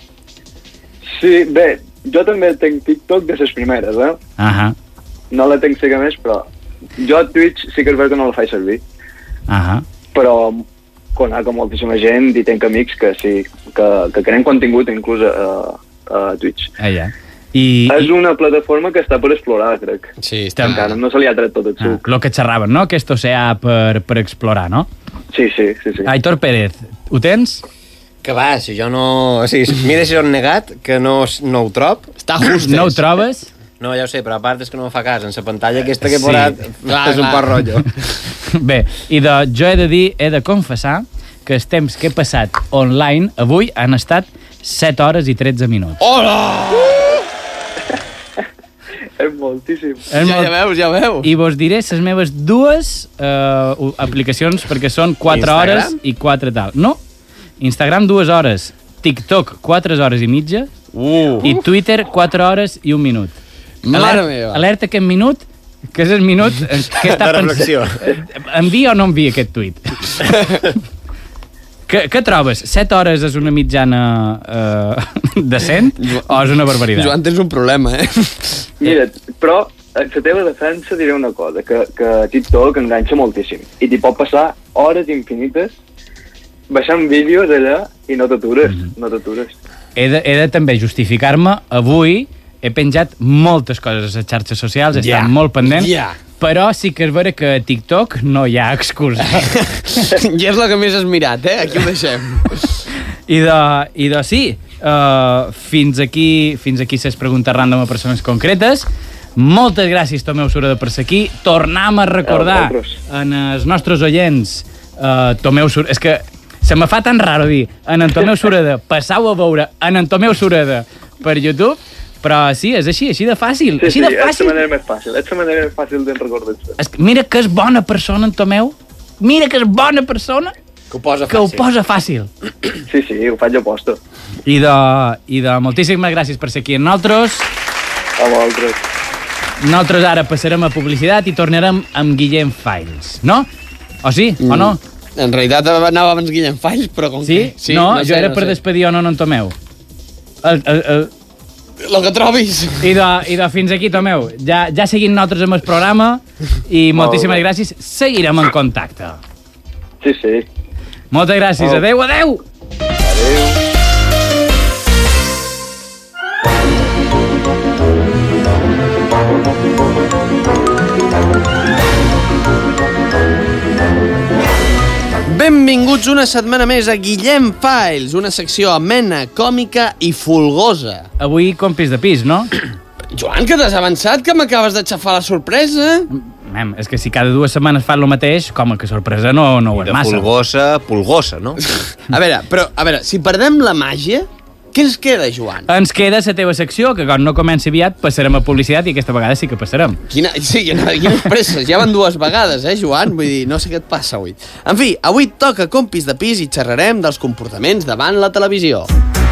S11: Sí, bé, jo també tenc TikTok de les primeres, eh?
S4: Ahà.
S11: No la tenc seca més, però jo a Twitch sí que és veritat que no la faig servir.
S4: Ahà.
S11: Però conec moltíssima gent i tenc amics que sí, que, que creen contingut inclús a, a Twitch.
S4: Ah, ja. I,
S11: és una plataforma que està per explorar, crec.
S6: Sí, està...
S11: Encara no se li ha tret tot el suc.
S4: Ah, el que xerraven, no? Aquest oceà per, per explorar, no?
S11: Sí, sí, sí, sí.
S4: Aitor Pérez, ho tens?
S5: Que va, si jo no... O sigui, mira si ho he negat, que no, no ho trob.
S6: Està just.
S4: No ho trobes?
S5: No, ja ho sé, però a part és que no me fa cas. En la pantalla aquesta que he posat sí.
S6: clar,
S5: és un
S6: clar.
S5: poc rotllo.
S4: Bé, i de, jo he de dir, he de confessar que els temps que he passat online avui han estat set hores i tretze minuts.
S6: Hola!
S11: És moltíssim.
S4: És
S6: Ja,
S4: molt...
S6: ja veus, ja veus.
S4: I vos diré les meves dues uh, aplicacions, perquè són quatre hores i quatre tal. No, Instagram dues hores, TikTok quatre hores i mitja,
S6: Uh.
S4: i Twitter quatre hores i un minut.
S6: Mare
S4: Alerta,
S6: meva.
S4: alerta aquest minut, que és el minut en què està
S5: De reflexió.
S4: pensant. Envia o no envia aquest tuit? Què, què trobes? set hores és una mitjana uh, decent o és una barbaritat?
S6: Joan, tens un problema, eh?
S11: Mira, però en la teva defensa diré una cosa, que, que TikTok enganxa moltíssim. I t'hi pot passar hores infinites baixant vídeos allà i no t'atures, mm-hmm. no t'atures.
S4: He de, he de també justificar-me. Avui he penjat moltes coses a les xarxes socials, he
S6: Ja.
S4: estat molt pendent,
S6: Ja.
S4: però sí que és vera que a TikTok no hi ha excusa.
S6: I és el que més has mirat, eh? Aquí ho deixem.
S4: I de, i de sí, uh, fins aquí fins aquí ses preguntes random a persones concretes. Moltes gràcies, Tomeu Sureda, per ser aquí. Tornem a recordar en els nostres oients uh, Tomeu Sureda... És que se me fa tan raro dir en en Tomeu Sureda, passau a veure en en Tomeu Sureda per YouTube, però sí, és així, així de fàcil.
S11: Sí,
S4: així
S11: sí,
S4: de
S11: és
S4: fàcil.
S11: la manera més fàcil, és la manera més fàcil de recordar-se.
S4: És que mira que és bona persona, en Tomeu. Mira que és bona persona.
S5: Que ho posa
S4: que
S5: fàcil.
S4: ho posa fàcil.
S11: Sí, sí, ho faig a posta.
S4: I de, i de moltíssimes gràcies per ser aquí amb nosaltres.
S11: A vosaltres.
S4: Nosaltres ara passarem a publicitat i tornarem amb Guillem Files, no? O sí, o no?
S6: En realitat anava abans Guillem Falls, però com
S4: Sí?
S6: que... Sí,
S4: no,
S6: no
S4: jo
S6: sé,
S4: era
S6: no
S4: per
S6: sé.
S4: despedir o no, no en Tomeu. El, el, el...
S6: Lo que trobis.
S4: I de, i de fins aquí, Tomeu. Ja, ja seguim nosaltres amb el programa i moltíssimes gràcies. Seguirem en contacte.
S11: Sí, sí.
S4: Moltes gràcies.
S11: Oh.
S4: Adéu, adéu.
S11: Adéu.
S6: Benvinguts una setmana més a Guillem Files, una secció amena, còmica i folgosa.
S4: Avui compis de pis, no?
S6: Joan, que t'has avançat, que m'acabes de xafar la sorpresa.
S4: Mem, és que si cada dues setmanes fan el mateix, com que sorpresa no, no ho és
S5: De
S4: massa.
S5: folgosa, pulgosa, no?
S6: A veure, però, a veure, si perdem la màgia, què ens queda, Joan?
S4: Ens queda la teva secció, que quan no comenci aviat passarem a publicitat i aquesta vegada sí que passarem.
S6: Quina, sí, quina, quines presses. Ja van dues vegades, eh, Joan? Vull dir, no sé què et passa avui. En fi, avui toca compis de pis i xerrarem dels comportaments davant la televisió.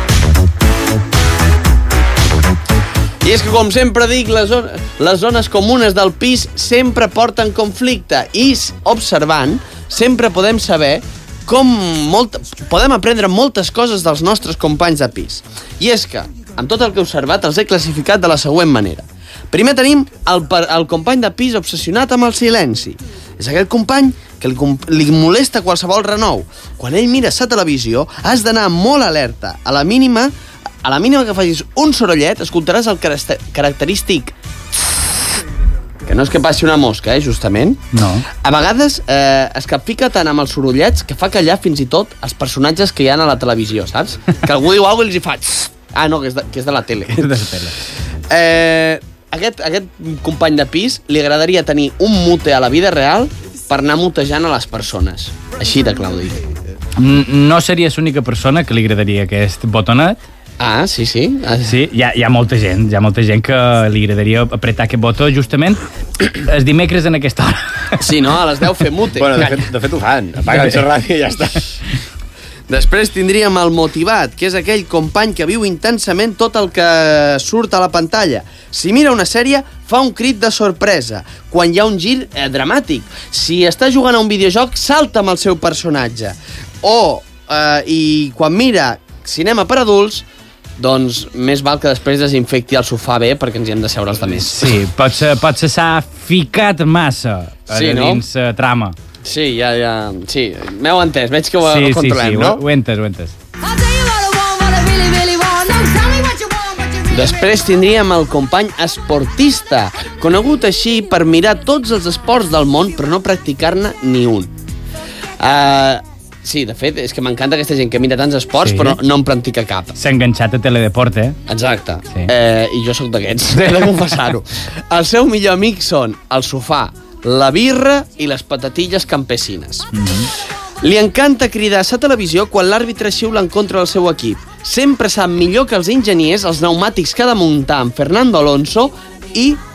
S6: I és que, com sempre dic, les, zon les zones comunes del pis sempre porten conflicte i, observant, sempre podem saber com molt, podem aprendre moltes coses dels nostres companys de pis. I és que, amb tot el que he observat, els he classificat de la següent manera. Primer tenim el, el company de pis obsessionat amb el silenci. És aquell company que li, li molesta qualsevol renou. Quan ell mira sa televisió, has d'anar molt alerta. A la mínima, a la mínima que facis un sorollet, escoltaràs el característic... Que no és que passi una mosca, eh, justament.
S4: No.
S6: A vegades eh, es capfica tant amb els sorollets que fa callar fins i tot els personatges que hi ha a la televisió, saps? Que algú diu alguna cosa i els hi fa... Ah, no, que és de, que és de la tele.
S4: És de la tele.
S6: Eh, aquest, aquest company de pis li agradaria tenir un mute a la vida real per anar mutejant a les persones. Així de clar ho dic.
S4: No series l'única persona que li agradaria aquest botonet.
S6: Ah, sí, sí. Ah,
S4: sí, hi ha, hi ha molta gent, hi ha molta gent que li agradaria apretar aquest botó justament els dimecres en aquesta hora.
S6: Sí, no? A les deu fer mute.
S5: Bueno, de fet, de fet ho fan. Apaguen la ràdio i ja està.
S6: Després tindríem el motivat, que és aquell company que viu intensament tot el que surt a la pantalla. Si mira una sèrie, fa un crit de sorpresa, quan hi ha un gir eh, dramàtic. Si està jugant a un videojoc, salta amb el seu personatge. O, eh, i quan mira cinema per adults, doncs més val que després desinfecti el sofà bé perquè ens hi hem de seure els altres.
S4: Sí, potser, potser s'ha ficat massa
S6: sí, no?
S4: dins uh, trama.
S6: Sí, ja, ja... Sí, m'heu entès, veig que ho,
S4: sí,
S6: ho controlem,
S4: sí, sí,
S6: no?
S4: ho, ho he entès, ho he entès.
S6: Després tindríem el company esportista, conegut així per mirar tots els esports del món però no practicar-ne ni un. Uh, sí, de fet, és que m'encanta aquesta gent que mira tants esports sí. però no, no en practica cap.
S4: S'ha enganxat a Teledeport, eh?
S6: Exacte.
S4: Sí.
S6: Eh, I jo sóc d'aquests, he de confessar-ho. El seu millor amic són el sofà, la birra i les patatilles campesines. Mm-hmm. Li encanta cridar a sa televisió quan l'àrbitre xiula en contra del seu equip. Sempre sap millor que els enginyers els pneumàtics que ha de muntar en Fernando Alonso i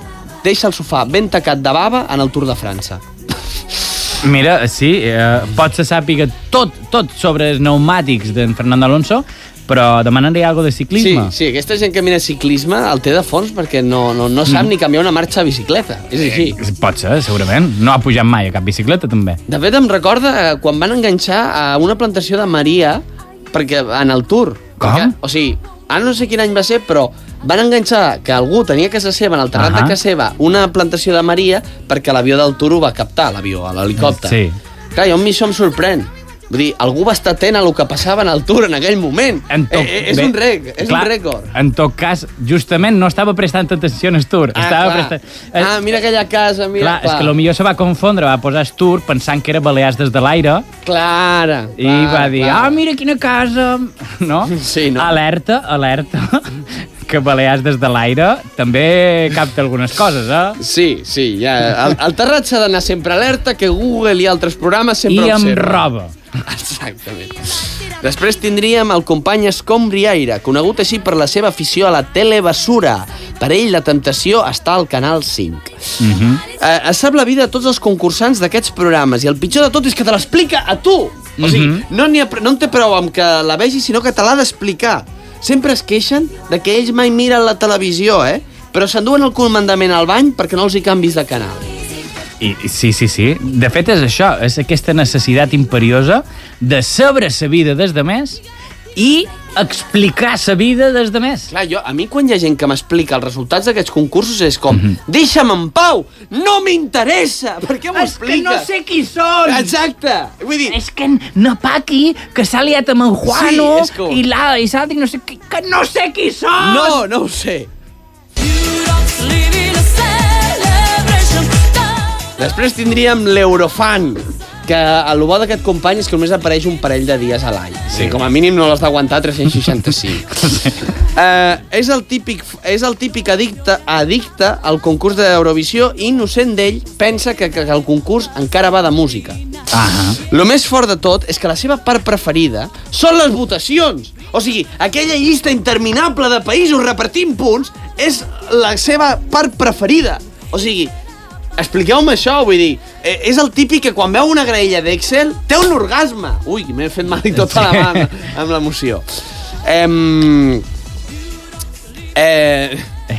S6: deixa el sofà ben tacat de bava en el Tour de França.
S4: Mira, sí, eh, pot se sàpiga tot, tot sobre els pneumàtics d'en Fernando Alonso, però demanen-li alguna de ciclisme.
S6: Sí, sí, aquesta gent que mira ciclisme el té de fons perquè no, no, no sap mm. ni canviar una marxa a bicicleta. És així.
S4: Eh, pot ser, segurament. No ha pujat mai a cap bicicleta, també.
S6: De fet, em recorda quan van enganxar a una plantació de Maria perquè en el Tour.
S4: Com?
S6: Perquè, o sigui, ara no sé quin any va ser, però van enganxar que algú tenia a casa seva, en el terrat uh -huh. de casa seva, una plantació de Maria perquè l'avió del Tour ho va captar, l'avió, l'helicòpter.
S4: Sí.
S6: Clar, jo a mi això em sorprèn. Vull dir, algú va estar atent a el que passava en el Tour en aquell moment. En to... eh, és, bé, un, rec, és clar, un rècord.
S4: En tot cas, justament no estava prestant atenció al Tour.
S6: Ah,
S4: estava
S6: clar.
S4: Prestant...
S6: Ah, mira aquella casa, mira...
S4: Clar, clar. És que potser se va confondre, va posar Tour pensant que era Balears des de l'aire.
S6: Clara,
S4: I clar, va dir, clar. ah, mira quina casa... No?
S6: Sí, no?
S4: Alerta, alerta, que Balears des de l'aire també capta algunes coses, eh?
S6: Sí, sí, ja. El, el terrat s'ha d'anar sempre alerta, que Google i altres programes sempre
S4: I
S6: observen.
S4: amb roba.
S6: Exactament. Després tindríem el company Escombriaire, conegut així per la seva afició a la telebasura. Per ell, la temptació està al Canal cinc.
S4: Uh -huh.
S6: eh, es sap la vida de tots els concursants d'aquests programes i el pitjor de tot és que te l'explica a tu. O sigui, uh -huh. no, ha, no en té prou amb que la vegis, sinó que te l'ha d'explicar. Sempre es queixen de que ells mai miren la televisió, eh? Però s'enduen el comandament al bany perquè no els hi canvis de canal.
S4: I, sí, sí, sí. De fet, és això. És aquesta necessitat imperiosa de saber sa vida des de més i explicar sa vida des de més.
S6: Clar, jo, a mi quan hi ha gent que m'explica els resultats d'aquests concursos és com, mm-hmm. deixa'm en pau, no m'interessa, per què m'ho expliques?
S4: És que no sé qui són.
S6: Exacte. Vull dir...
S4: És que no Paqui, que s'ha liat amb en Juano,
S6: sí, com...
S4: i l'Ada i l'altre, no sé qui, que no sé qui són.
S6: No, no ho sé. Després tindríem l'Eurofan, que el bo d'aquest company és que només apareix un parell de dies a l'any. Sí. Com a mínim no l'has d'aguantar tres-cents seixanta-cinc. uh, és el típic, és el típic addicte, addicte al concurs d'Eurovisió i innocent d'ell pensa que, que el concurs encara va de música.
S4: Ah.
S6: Lo més fort de tot és que la seva part preferida són les votacions. O sigui, aquella llista interminable de països repartint punts és la seva part preferida. O sigui, expliqueu-me això, vull dir, és el típic que quan veu una graella d'Excel té un orgasme. Ui, m'he fet mal i tota la mà amb, amb l'emoció. Eh, eh,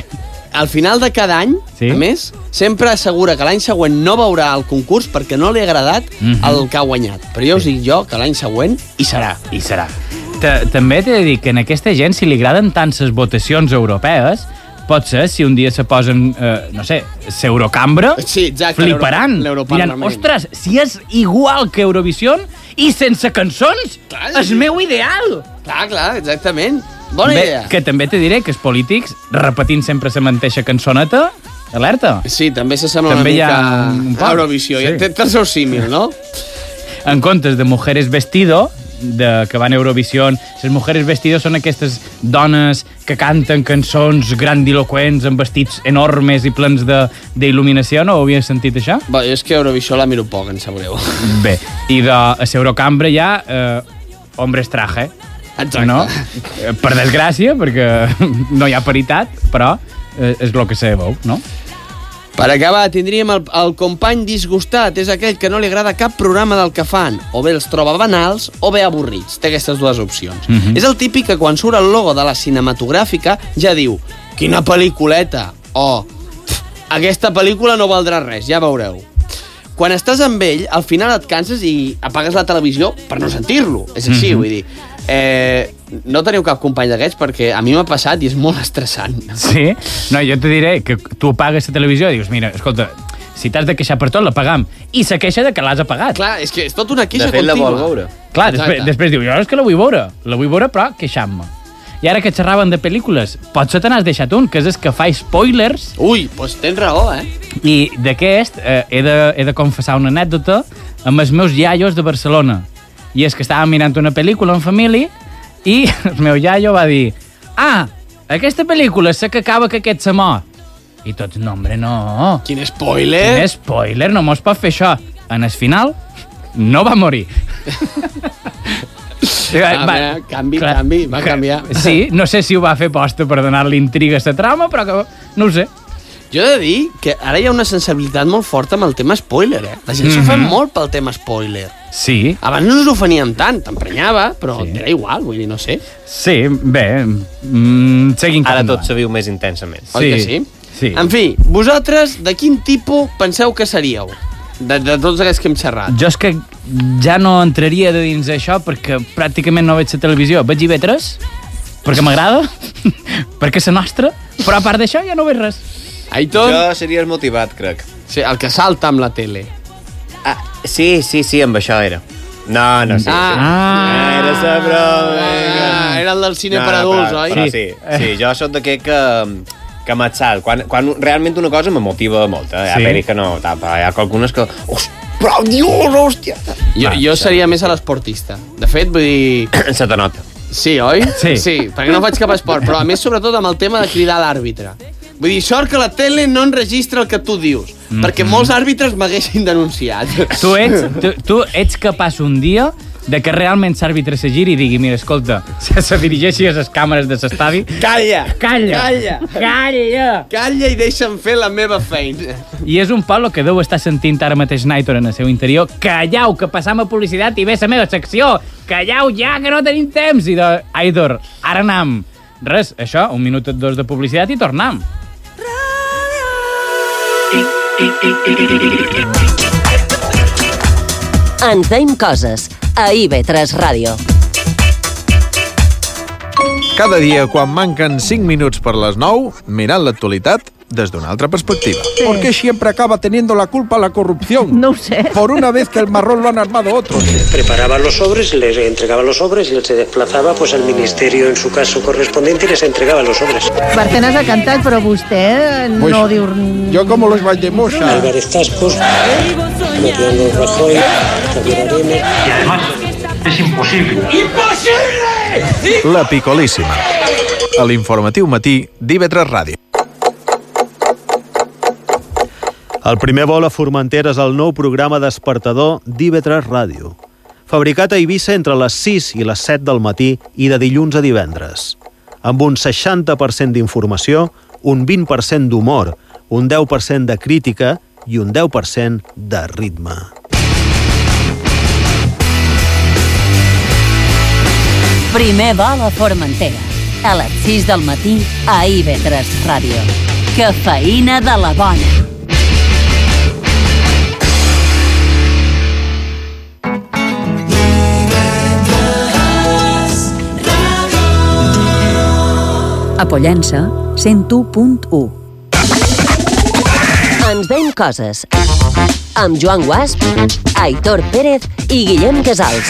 S6: al final de cada any, sí? A més, sempre assegura que l'any següent no veurà el concurs perquè no li ha agradat mm-hmm. el que ha guanyat. Però jo us dic jo que l'any següent hi serà.
S4: Hi serà. També t'he de dir que en aquesta gent, si li agraden tant les votacions europees, pot ser, si un dia se posen, eh, no sé, l'Eurocambra,
S6: sí, exacte,
S4: fliparan. Diran, ostres, si és igual que Eurovisió i sense cançons, clar, és sí. meu ideal.
S6: Clar, clar, exactament. Bona
S4: Bé,
S6: idea.
S4: Que també te diré que els polítics, repetint sempre la mateixa cançoneta, alerta.
S6: Sí, també s'assembla una mica un a Eurovisió. Sí. Té el seu símil, no?
S4: En comptes de Mujeres Vestido, de, que van a Eurovisió, les Mujeres Vestido són aquestes dones que canten cançons grandiloquents amb vestits enormes i plens d'il·luminació. No ho havies sentit, això?
S6: Bé, jo és que Eurovisió la miro poc, en sabreu.
S4: Bé, i de a l'Eurocambra hi ha eh, Hombres Traje.
S6: Exacte.
S4: No? Per desgràcia, perquè no hi ha paritat, però eh, és el que se veu, no?
S6: Per acabar, tindríem el, el company disgustat. És aquell que no li agrada cap programa del que fan. O bé els troba banals o bé avorrits. Té aquestes dues opcions. Mm-hmm. És el típic que quan surt el logo de la cinematogràfica ja diu quina pel·lículeta! O aquesta pel·lícula no valdrà res, ja veureu. Quan estàs amb ell, al final et canses i apagues la televisió per no sentir-lo. És així, mm-hmm. vull dir... Eh, no teniu cap company d'aquests perquè a mi m'ha passat i és molt estressant.
S4: Sí? No, jo te diré que tu apagues la televisió i dius, mira, escolta, si t'has de queixar per tot, l'apagam. I se queixa de que l'has apagat.
S6: Clar, és que és tot una queixa
S5: contínua. De fet,
S6: contínua.
S5: la vol veure.
S4: Clar, després, després diu, jo és que la vull veure. La vull veure, però queixant-me. I ara que xerraven de pel·lícules, potser te n'has deixat un, que és el que fa spoilers.
S6: Ui, doncs tens raó, eh?
S4: I d'aquest eh, he, de, he de confessar una anècdota amb els meus iaios de Barcelona. I és que estàvem mirant una pel·lícula en família i el meu iaio va dir ah, aquesta pel·lícula sé que acaba que aquest se mor. I tots, no, hombre, no.
S6: Quin spoiler.
S4: Quin spoiler, no mos pot fer això. En el final, no va morir.
S6: Ah, va, canvi, clar, canvi, va canviar.
S4: Sí, no sé si ho va fer posta per donar-li intriga a la trama, però que, no ho sé.
S6: Jo he de dir que ara hi ha una sensibilitat molt forta amb el tema spoiler, eh? La gent mm-hmm. s'ho fa molt pel tema spoiler.
S4: Sí.
S6: Abans no ens ofeníem tant, t'emprenyava, però sí. era igual, vull dir, no sé.
S4: Sí, bé, mm, seguim cap
S5: Ara
S4: endavant.
S5: tot se viu més intensament.
S6: Oi que sí?
S4: Sí.
S6: En fi, vosaltres de quin tipus penseu que seríeu? De, de tots aquests que hem xerrat.
S4: Jo és que ja no entraria de dins d'això perquè pràcticament no veig la televisió. Veig I V tres, perquè m'agrada, perquè és la nostra, però a part d'això ja no veig res.
S6: Aitor?
S5: Jo seria el motivat, crec.
S6: Sí, el que salta amb la tele.
S5: Ah, sí, sí, sí, amb això era. No, no, sí.
S6: Ah,
S5: sí.
S6: ah
S5: era la broma.
S6: Ah, era el del cine no, per adults,
S5: però,
S6: oi?
S5: Però sí, sí, jo soc d'aquest que, que m'atsal. Quan, quan realment una cosa me motiva molt. Eh? Sí. A veure que no, tapa, hi ha qualcunes que... Però, Dios, hòstia!
S6: Jo, jo seria més a l'esportista. De fet, vull dir...
S5: Se te nota.
S6: Sí, oi?
S4: Sí.
S6: Sí, perquè no faig cap esport, però a més sobretot amb el tema de cridar l'àrbitre. Vull dir, sort que la tele no enregistra el que tu dius, mm-hmm. perquè molts àrbitres m'haguessin denunciat.
S4: Tu ets, tu, tu ets capaç un dia de que realment l'àrbitre se giri i digui, mira, escolta, se, se dirigeixi a les càmeres de l'estadi...
S6: Calla!
S4: Calla!
S6: Calla!
S4: Calla!
S6: Calla i deixa'm fer la meva feina.
S4: I és un palo que deu estar sentint ara mateix Aitor en el seu interior. Callau, que passam a publicitat i ve la meva secció! Callau ja, que no tenim temps! I de... Aitor, ara anam. Res, això, un minut o dos de publicitat i tornam.
S3: Ens deim coses a I V tres Ràdio.
S12: Cada dia, quan manquen cinc minuts per les nou, mirant l'actualitat des d'una altra perspectiva.
S13: Sí.
S12: ¿Por qué siempre acaba teniendo la culpa la corrupción?
S13: No sé.
S12: Por una vez que el marrón lo han armado otros.
S14: Preparaba los sobres, les entregaba los sobres y él se desplazaba pues al ministerio en su caso correspondiente y les entregaba los sobres.
S13: Barcenas ha cantat, però vostè
S12: Pues,
S13: no diu...
S12: Yo como los Valdemosa.
S14: Álvarez Tascos, Mariano Rajoy, Javier Arena.
S15: Y además es imposible. ¡Imposible!
S12: La Picolíssima. A l'informatiu matí d'I V tres Ràdio.
S16: El primer vol a Formentera és el nou programa despertador d'I V tres Ràdio. Fabricat a Eivissa entre les sis i les set del matí i de dilluns a divendres. Amb un seixanta per cent d'informació, un vint per cent d'humor, un deu per cent de crítica i un deu per cent de ritme.
S2: Primer vol a Formentera. A les sis del matí a I V tres Ràdio. Cafeïna de la bona. A Pollença, cent u punt u.
S3: Ens deim coses. Amb Joan Guasp, Aitor Pérez i Guillem Casals.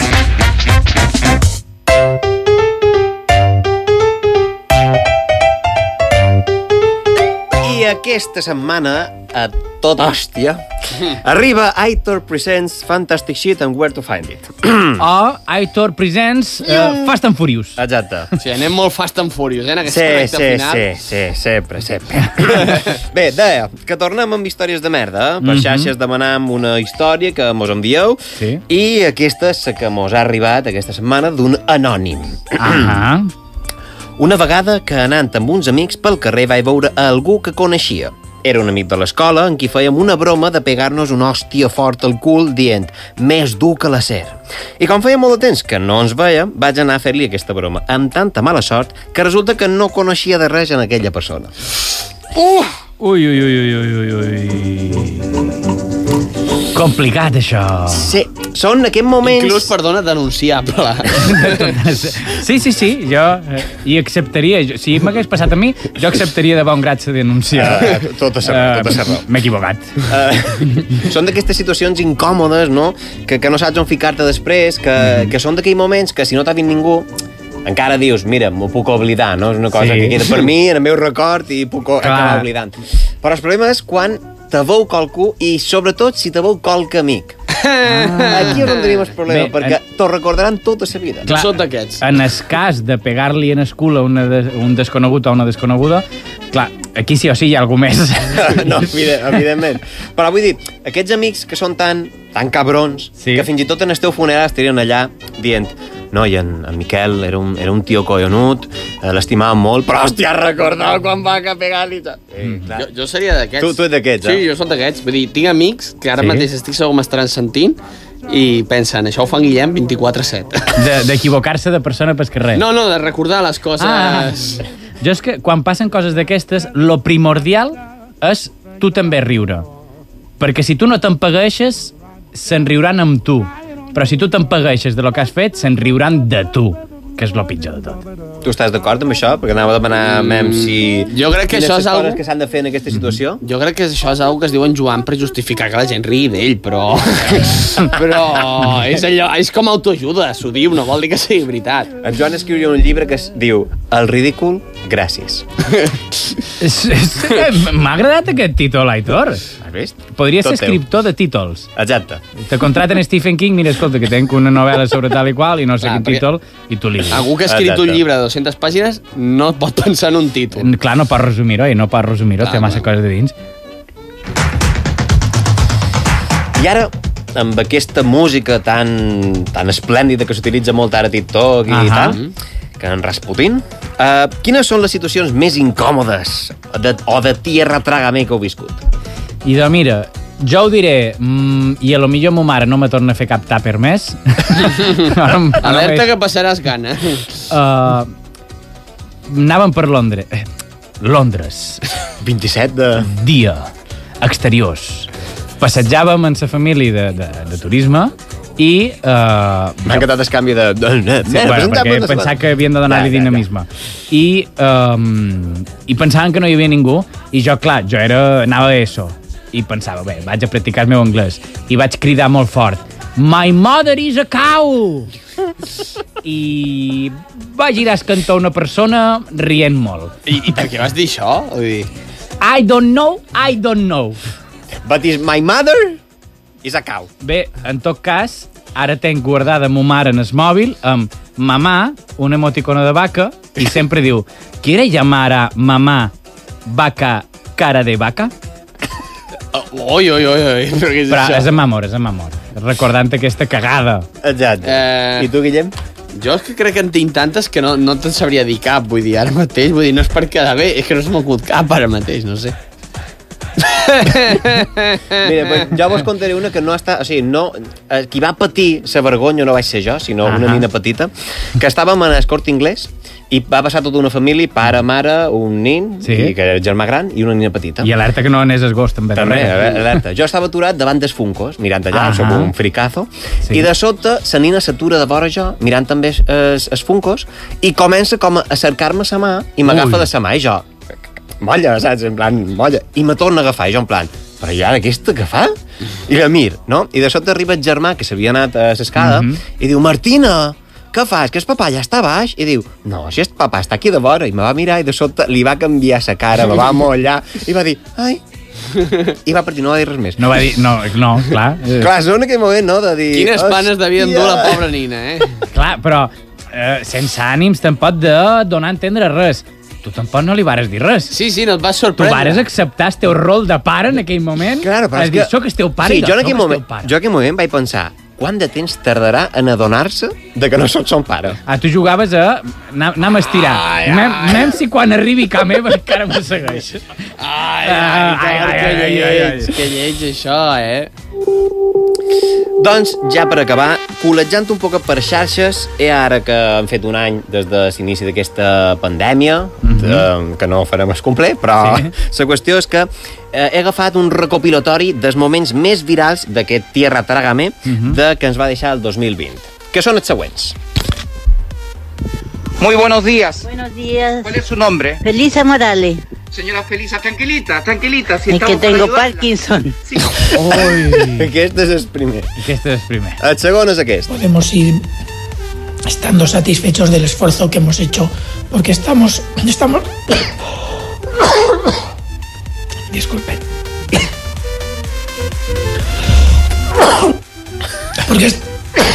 S5: I aquesta setmana, a tot hòstia, arriba Aitor Presents Fantastic Shit and Where to Find It.
S4: O Aitor Presents uh, Fast and Furious.
S5: Exacte.
S6: Sí, anem molt Fast and Furious, eh, en aquesta
S5: sí,
S6: recta
S5: sí,
S6: final.
S5: Sí, sí, sempre, sempre. Bé, deia, que tornem amb històries de merda. Per
S4: Mhm.
S5: xarxes demanam una història que mos envieu
S4: Sí.
S5: i aquesta és la que mos ha arribat aquesta setmana d'un anònim.
S4: Ah.
S5: Una vegada que anant amb uns amics pel carrer vaig veure a algú que coneixia. Era un amic de l'escola en qui fèiem una broma de pegar-nos una hòstia fort al cul dient més dur que l'acer. I com feia molt de temps que no ens veiem, vaig anar a fer-li aquesta broma amb tanta mala sort que resulta que no coneixia de res en aquella persona.
S4: Uh! Ui, ui, ui, ui, ui, ui. Complicat, això.
S5: Sí, són en aquest moments...
S6: Inclús, perdona, denunciable.
S4: Sí, sí, sí, jo eh, hi acceptaria. Jo, si m'hagués passat a mi, jo acceptaria de bon grat la denúncia.
S5: Uh, tot a ser raó, tot a ser raó.
S4: M'he equivocat.
S5: Uh, són d'aquestes situacions incòmodes, no?, que, que no saps on ficar-te després, que, mm. que són d'aquells moments que si no t'ha vist ningú, encara dius, mira, m'ho puc oblidar, no? És una cosa
S4: Sí.
S5: que queda per mi, en el meu record, i puc
S4: Clar.
S5: acabar oblidant. Però el problema és quan te veu qualcú i, sobretot, si te veu qualque amic. Ah. Aquí és on tenim el problema,
S4: Bé,
S5: perquè
S4: en...
S5: t'ho recordaran tota la vida.
S4: Clar,
S6: Són d'aquests.
S4: En el cas de pegar-li en el cul a una de, un desconegut o una desconeguda, clar, aquí sí o sí hi ha algú més.
S5: No, evident, evidentment. Però vull dir, aquests amics que són tan, tan cabrons,
S4: Sí.
S5: que fins i tot en el teu funeral estarien allà dient no? I en, en Miquel era un, era un tio collonut, eh, l'estimàvem molt, però, hòstia, recordeu quan va que pegar-li... Eh,
S6: jo, jo seria d'aquests.
S5: Tu, tu ets d'aquests, eh?
S6: Sí, jo soc d'aquests. Vull dir, tinc amics que ara
S4: Sí?
S6: mateix estic segur que m'estaran sentint i pensen, això ho fa en Guillem vint-i-quatre set.
S4: D'equivocar-se de persona per carrer.
S6: No, no, de recordar les coses...
S4: Ah, jo és que quan passen coses d'aquestes, lo primordial és tu també riure. Perquè si tu no t'empagueixes, se'n riuran amb tu. Però si tu t'empagueixes de lo que has fet, se'n riuran de tu, que és lo pitjor de tot.
S5: Tu estàs d'acord amb això? Perquè anava a demanar a Mem si...
S6: Jo crec que
S5: Quines
S6: això és
S5: coses
S6: algo...
S5: que s'han de fer en aquesta situació?
S6: Jo crec que això és algo que es diu en Joan per justificar que la gent rigui d'ell, però... però és, allò, és com autoajuda, s'ho diu, no vol dir que sigui veritat.
S5: En Joan escriuria un llibre que es diu El ridícul, gràcies.
S4: M'ha agradat aquest títol, Aitor.
S5: Has vist?
S4: Podria
S5: Tot
S4: ser
S5: teu.
S4: escriptor de títols.
S5: Exacte.
S4: Te contraten Stephen King, mira, escolta, que tenc una novel·la sobre tal i qual i no sé
S6: Clar,
S4: quin títol, i tu li dius.
S6: Algú que ha escrit un llibre de dues-centes pàgines no pot pensar en un títol.
S4: Clar, no pots resumir-ho, i no pots resumir-ho, té massa coses de dins.
S5: I ara, amb aquesta música tan, tan esplèndida que s'utilitza molt ara a TikTok i
S4: Ahà.
S5: tal, que en Rasputin, uh, quines són les situacions més incòmodes de, o de tierra trágame que heu viscut?
S4: I de, mira, jo ho diré, mm, i a lo millor ma mare no me torna a fer cap tàper més. Ara, em- ara
S6: Alerta
S4: veig-
S6: que passaràs gana.
S4: Uh, anàvem per Londres. Eh, Londres.
S5: vint-i-set de...
S4: Dia. Exteriors. Passejàvem amb la família de, de, de turisme i... Uh,
S5: M'ha encantat el canvi de... de, de,
S4: Sí, bueno, perquè pensava que havien de donar-li
S5: Ja, ja, ja.
S4: dinamisme. I, um, I pensaven que no hi havia ningú, i jo, clar, jo era, anava a ESO, i pensava, bé, vaig a practicar el meu anglès. I vaig cridar molt fort, My mother is a cow! I va girar el cantó una persona rient molt.
S6: I, I per què vas dir això? Vull dir...
S4: I don't know, I don't know.
S5: But is my mother is a cow.
S4: Bé, en tot cas, ara tenc guardada ma mare en el mòbil amb mamà, una emoticona de vaca, i sempre diu, ¿quiere llamar a mamá vaca cara de vaca?
S6: Oi, oi, oi, oi. Però què és
S4: Però
S6: això?
S4: és amb amor, és amb amor. Recordant aquesta cagada.
S5: Exacte.
S6: Eh...
S5: I tu, Guillem?
S6: Jo és que crec que en tinc tantes que no, no te'n sabria dir cap, vull dir, ara mateix, vull dir, no és per quedar bé, és que no se m'acut cap ara mateix, no sé.
S5: Mira, pues, jo vos contaré una que no està... O sigui, no, eh, qui va patir la vergonya no vaig ser jo, sinó una
S4: Ahà.
S5: nina petita, que estàvem en el Corte Inglés i va passar tota una família, pare, mare, un nin,
S4: Sí.
S5: i que era el germà gran, i una nina petita.
S4: I alerta que no anés el gos, també.
S5: També,
S4: darrere.
S5: alerta. Jo estava aturat davant dels Funkos, mirant allà,
S4: Ahà.
S5: soc un fricazo,
S4: Sí.
S5: i de sobte la nina s'atura de vora jo, mirant també els, els Funkos, i comença com a cercar-me la mà, i m'agafa
S4: Ui.
S5: de la mà, i jo, molla, saps? En plan, molla. I me torna a agafar, i jo en plan, però i ara aquesta que fa? I la mir, no? I de sobte arriba el germà, que s'havia anat a l'escada,
S4: Mhm.
S5: i diu, Martina, què fas? Que el papà ja està baix? I diu, no, si el papà està aquí de vora. I me va mirar i de sobte li va canviar la cara, me va mollar, i va dir, ai... I va partir, no va dir res més.
S4: No va dir... No, no, clar. Eh,
S5: Clar, són en aquell moment, no?, de dir...
S6: Quines panes devien dur la
S5: "Hòstia".
S6: pobra nina, eh?
S4: Clar, però eh, sense ànims tampoc de donar a entendre res. Tu tampoc no li vares dir res.
S6: Sí, sí, no et vas
S4: Tu
S6: sorprendre.
S4: vares acceptar el teu rol de pare en aquell moment?
S5: Claro, però
S4: Vas
S5: és
S4: dir,
S5: que...
S4: soc el teu pare
S5: sí,
S4: i
S5: jo en
S4: soc
S5: aquell
S4: el
S5: moment,
S4: teu pare.
S5: jo en aquell moment vaig pensar, quant de temps tardarà en adonar-se de que no sóc son pare?
S4: Ah, tu jugaves a... Anar, anar a estirar.
S6: Ai,
S4: Mem,
S6: ai.
S4: mem si quan arribi ca meva encara me segueix.
S6: Ai, ai,
S4: Ai,
S6: ai,
S4: ai,
S6: que
S4: ai, ai,
S6: lleig,
S4: ai.
S6: que lleig això, eh?
S5: Doncs, ja per acabar, col·legiant un poc per xarxes, he ara que han fet un any des de l'inici d'aquesta pandèmia,
S4: Mhm.
S5: eh, que no farem el complet, però
S4: Sí.
S5: la qüestió és que eh, he agafat un recopilatori dels moments més virals d'aquest Tierra Trágame
S4: Mhm.
S5: de que ens va deixar el dos mil vint, que són els següents.
S17: Muy buenos días.
S18: Buenos días.
S17: ¿Cuál es su nombre?
S18: Felisa Morales.
S17: Señora Felisa, tranquilita, tranquilita. Si
S18: Es que
S17: estamos para
S18: tengo
S17: ayudarla.
S18: Parkinson.
S17: Sí.
S4: Ui.
S5: Aquest és el primer.
S4: Aquest és el primer.
S5: El segon és aquest.
S19: Podemos ir estando satisfechos del esfuerzo que hemos hecho, porque estamos... estamos... Disculpen. Porque... es-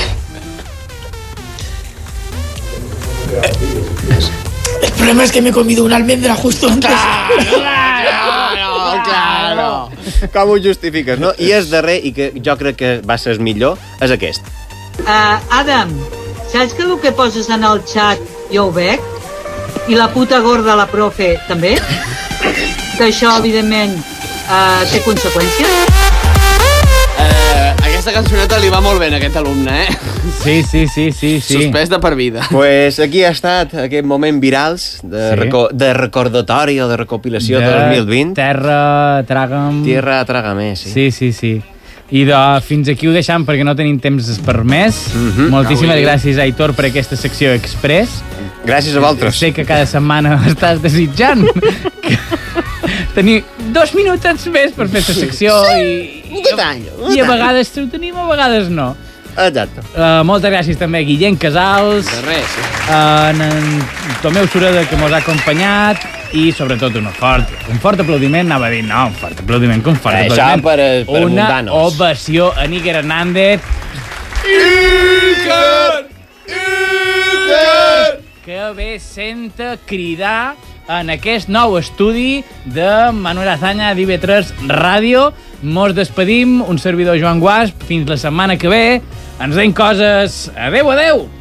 S19: El problema es que me he comido una almendra justo antes.
S6: Claro, claro.
S5: Com ho justifiques, no? I el darrer, i que jo crec que va ser el millor, és aquest.
S20: Uh, Adam,
S18: saps que el que poses en el xat jo ho veig? I la puta gorda, la profe, també? Que això, evidentment, eh, té conseqüències?
S6: Eh, aquesta cançoneta li va molt bé a aquest alumne, eh?
S4: Sí, sí, sí, sí, sí.
S6: Suspès de per vida.
S5: Pues aquí ha estat aquest moment virals de,
S4: Sí.
S5: reco de recordatori o de recopilació de,
S4: De
S5: dos mil vint.
S4: Terra, traga'm...
S5: Tierra, trágame, sí.
S4: Sí, sí, sí. I de, fins aquí ho deixam perquè no tenim temps per més.
S5: Mhm.
S4: Moltíssimes
S5: Avui-
S4: gràcies, Aitor, per aquesta secció express.
S5: Gràcies a vosaltres.
S4: Sé que cada setmana estàs desitjant que tenir dos minutets més per fer aquesta secció i,
S5: un detall, un
S4: i a
S5: detall.
S4: vegades ho tenim, a vegades no.
S5: Exacte.
S4: Uh, moltes gràcies també a Guillem Casals,
S6: De res.
S4: uh, en, en Tomeu Sureda, que mos ha acompanyat, i sobretot un fort, un fort aplaudiment, anava a dir, no, un fort aplaudiment, un fort
S5: Això
S4: aplaudiment.
S5: per- per
S4: Una
S5: mundanos.
S4: ovació a Níger Hernández,
S8: Iker! Iker!
S4: que ve senta cridar en aquest nou estudi de Manuel Azaña d'I V tres Ràdio. Mos despedim, un servidor Joan Guasp, fins la setmana que ve. Ens deim coses. Adeu, adeu!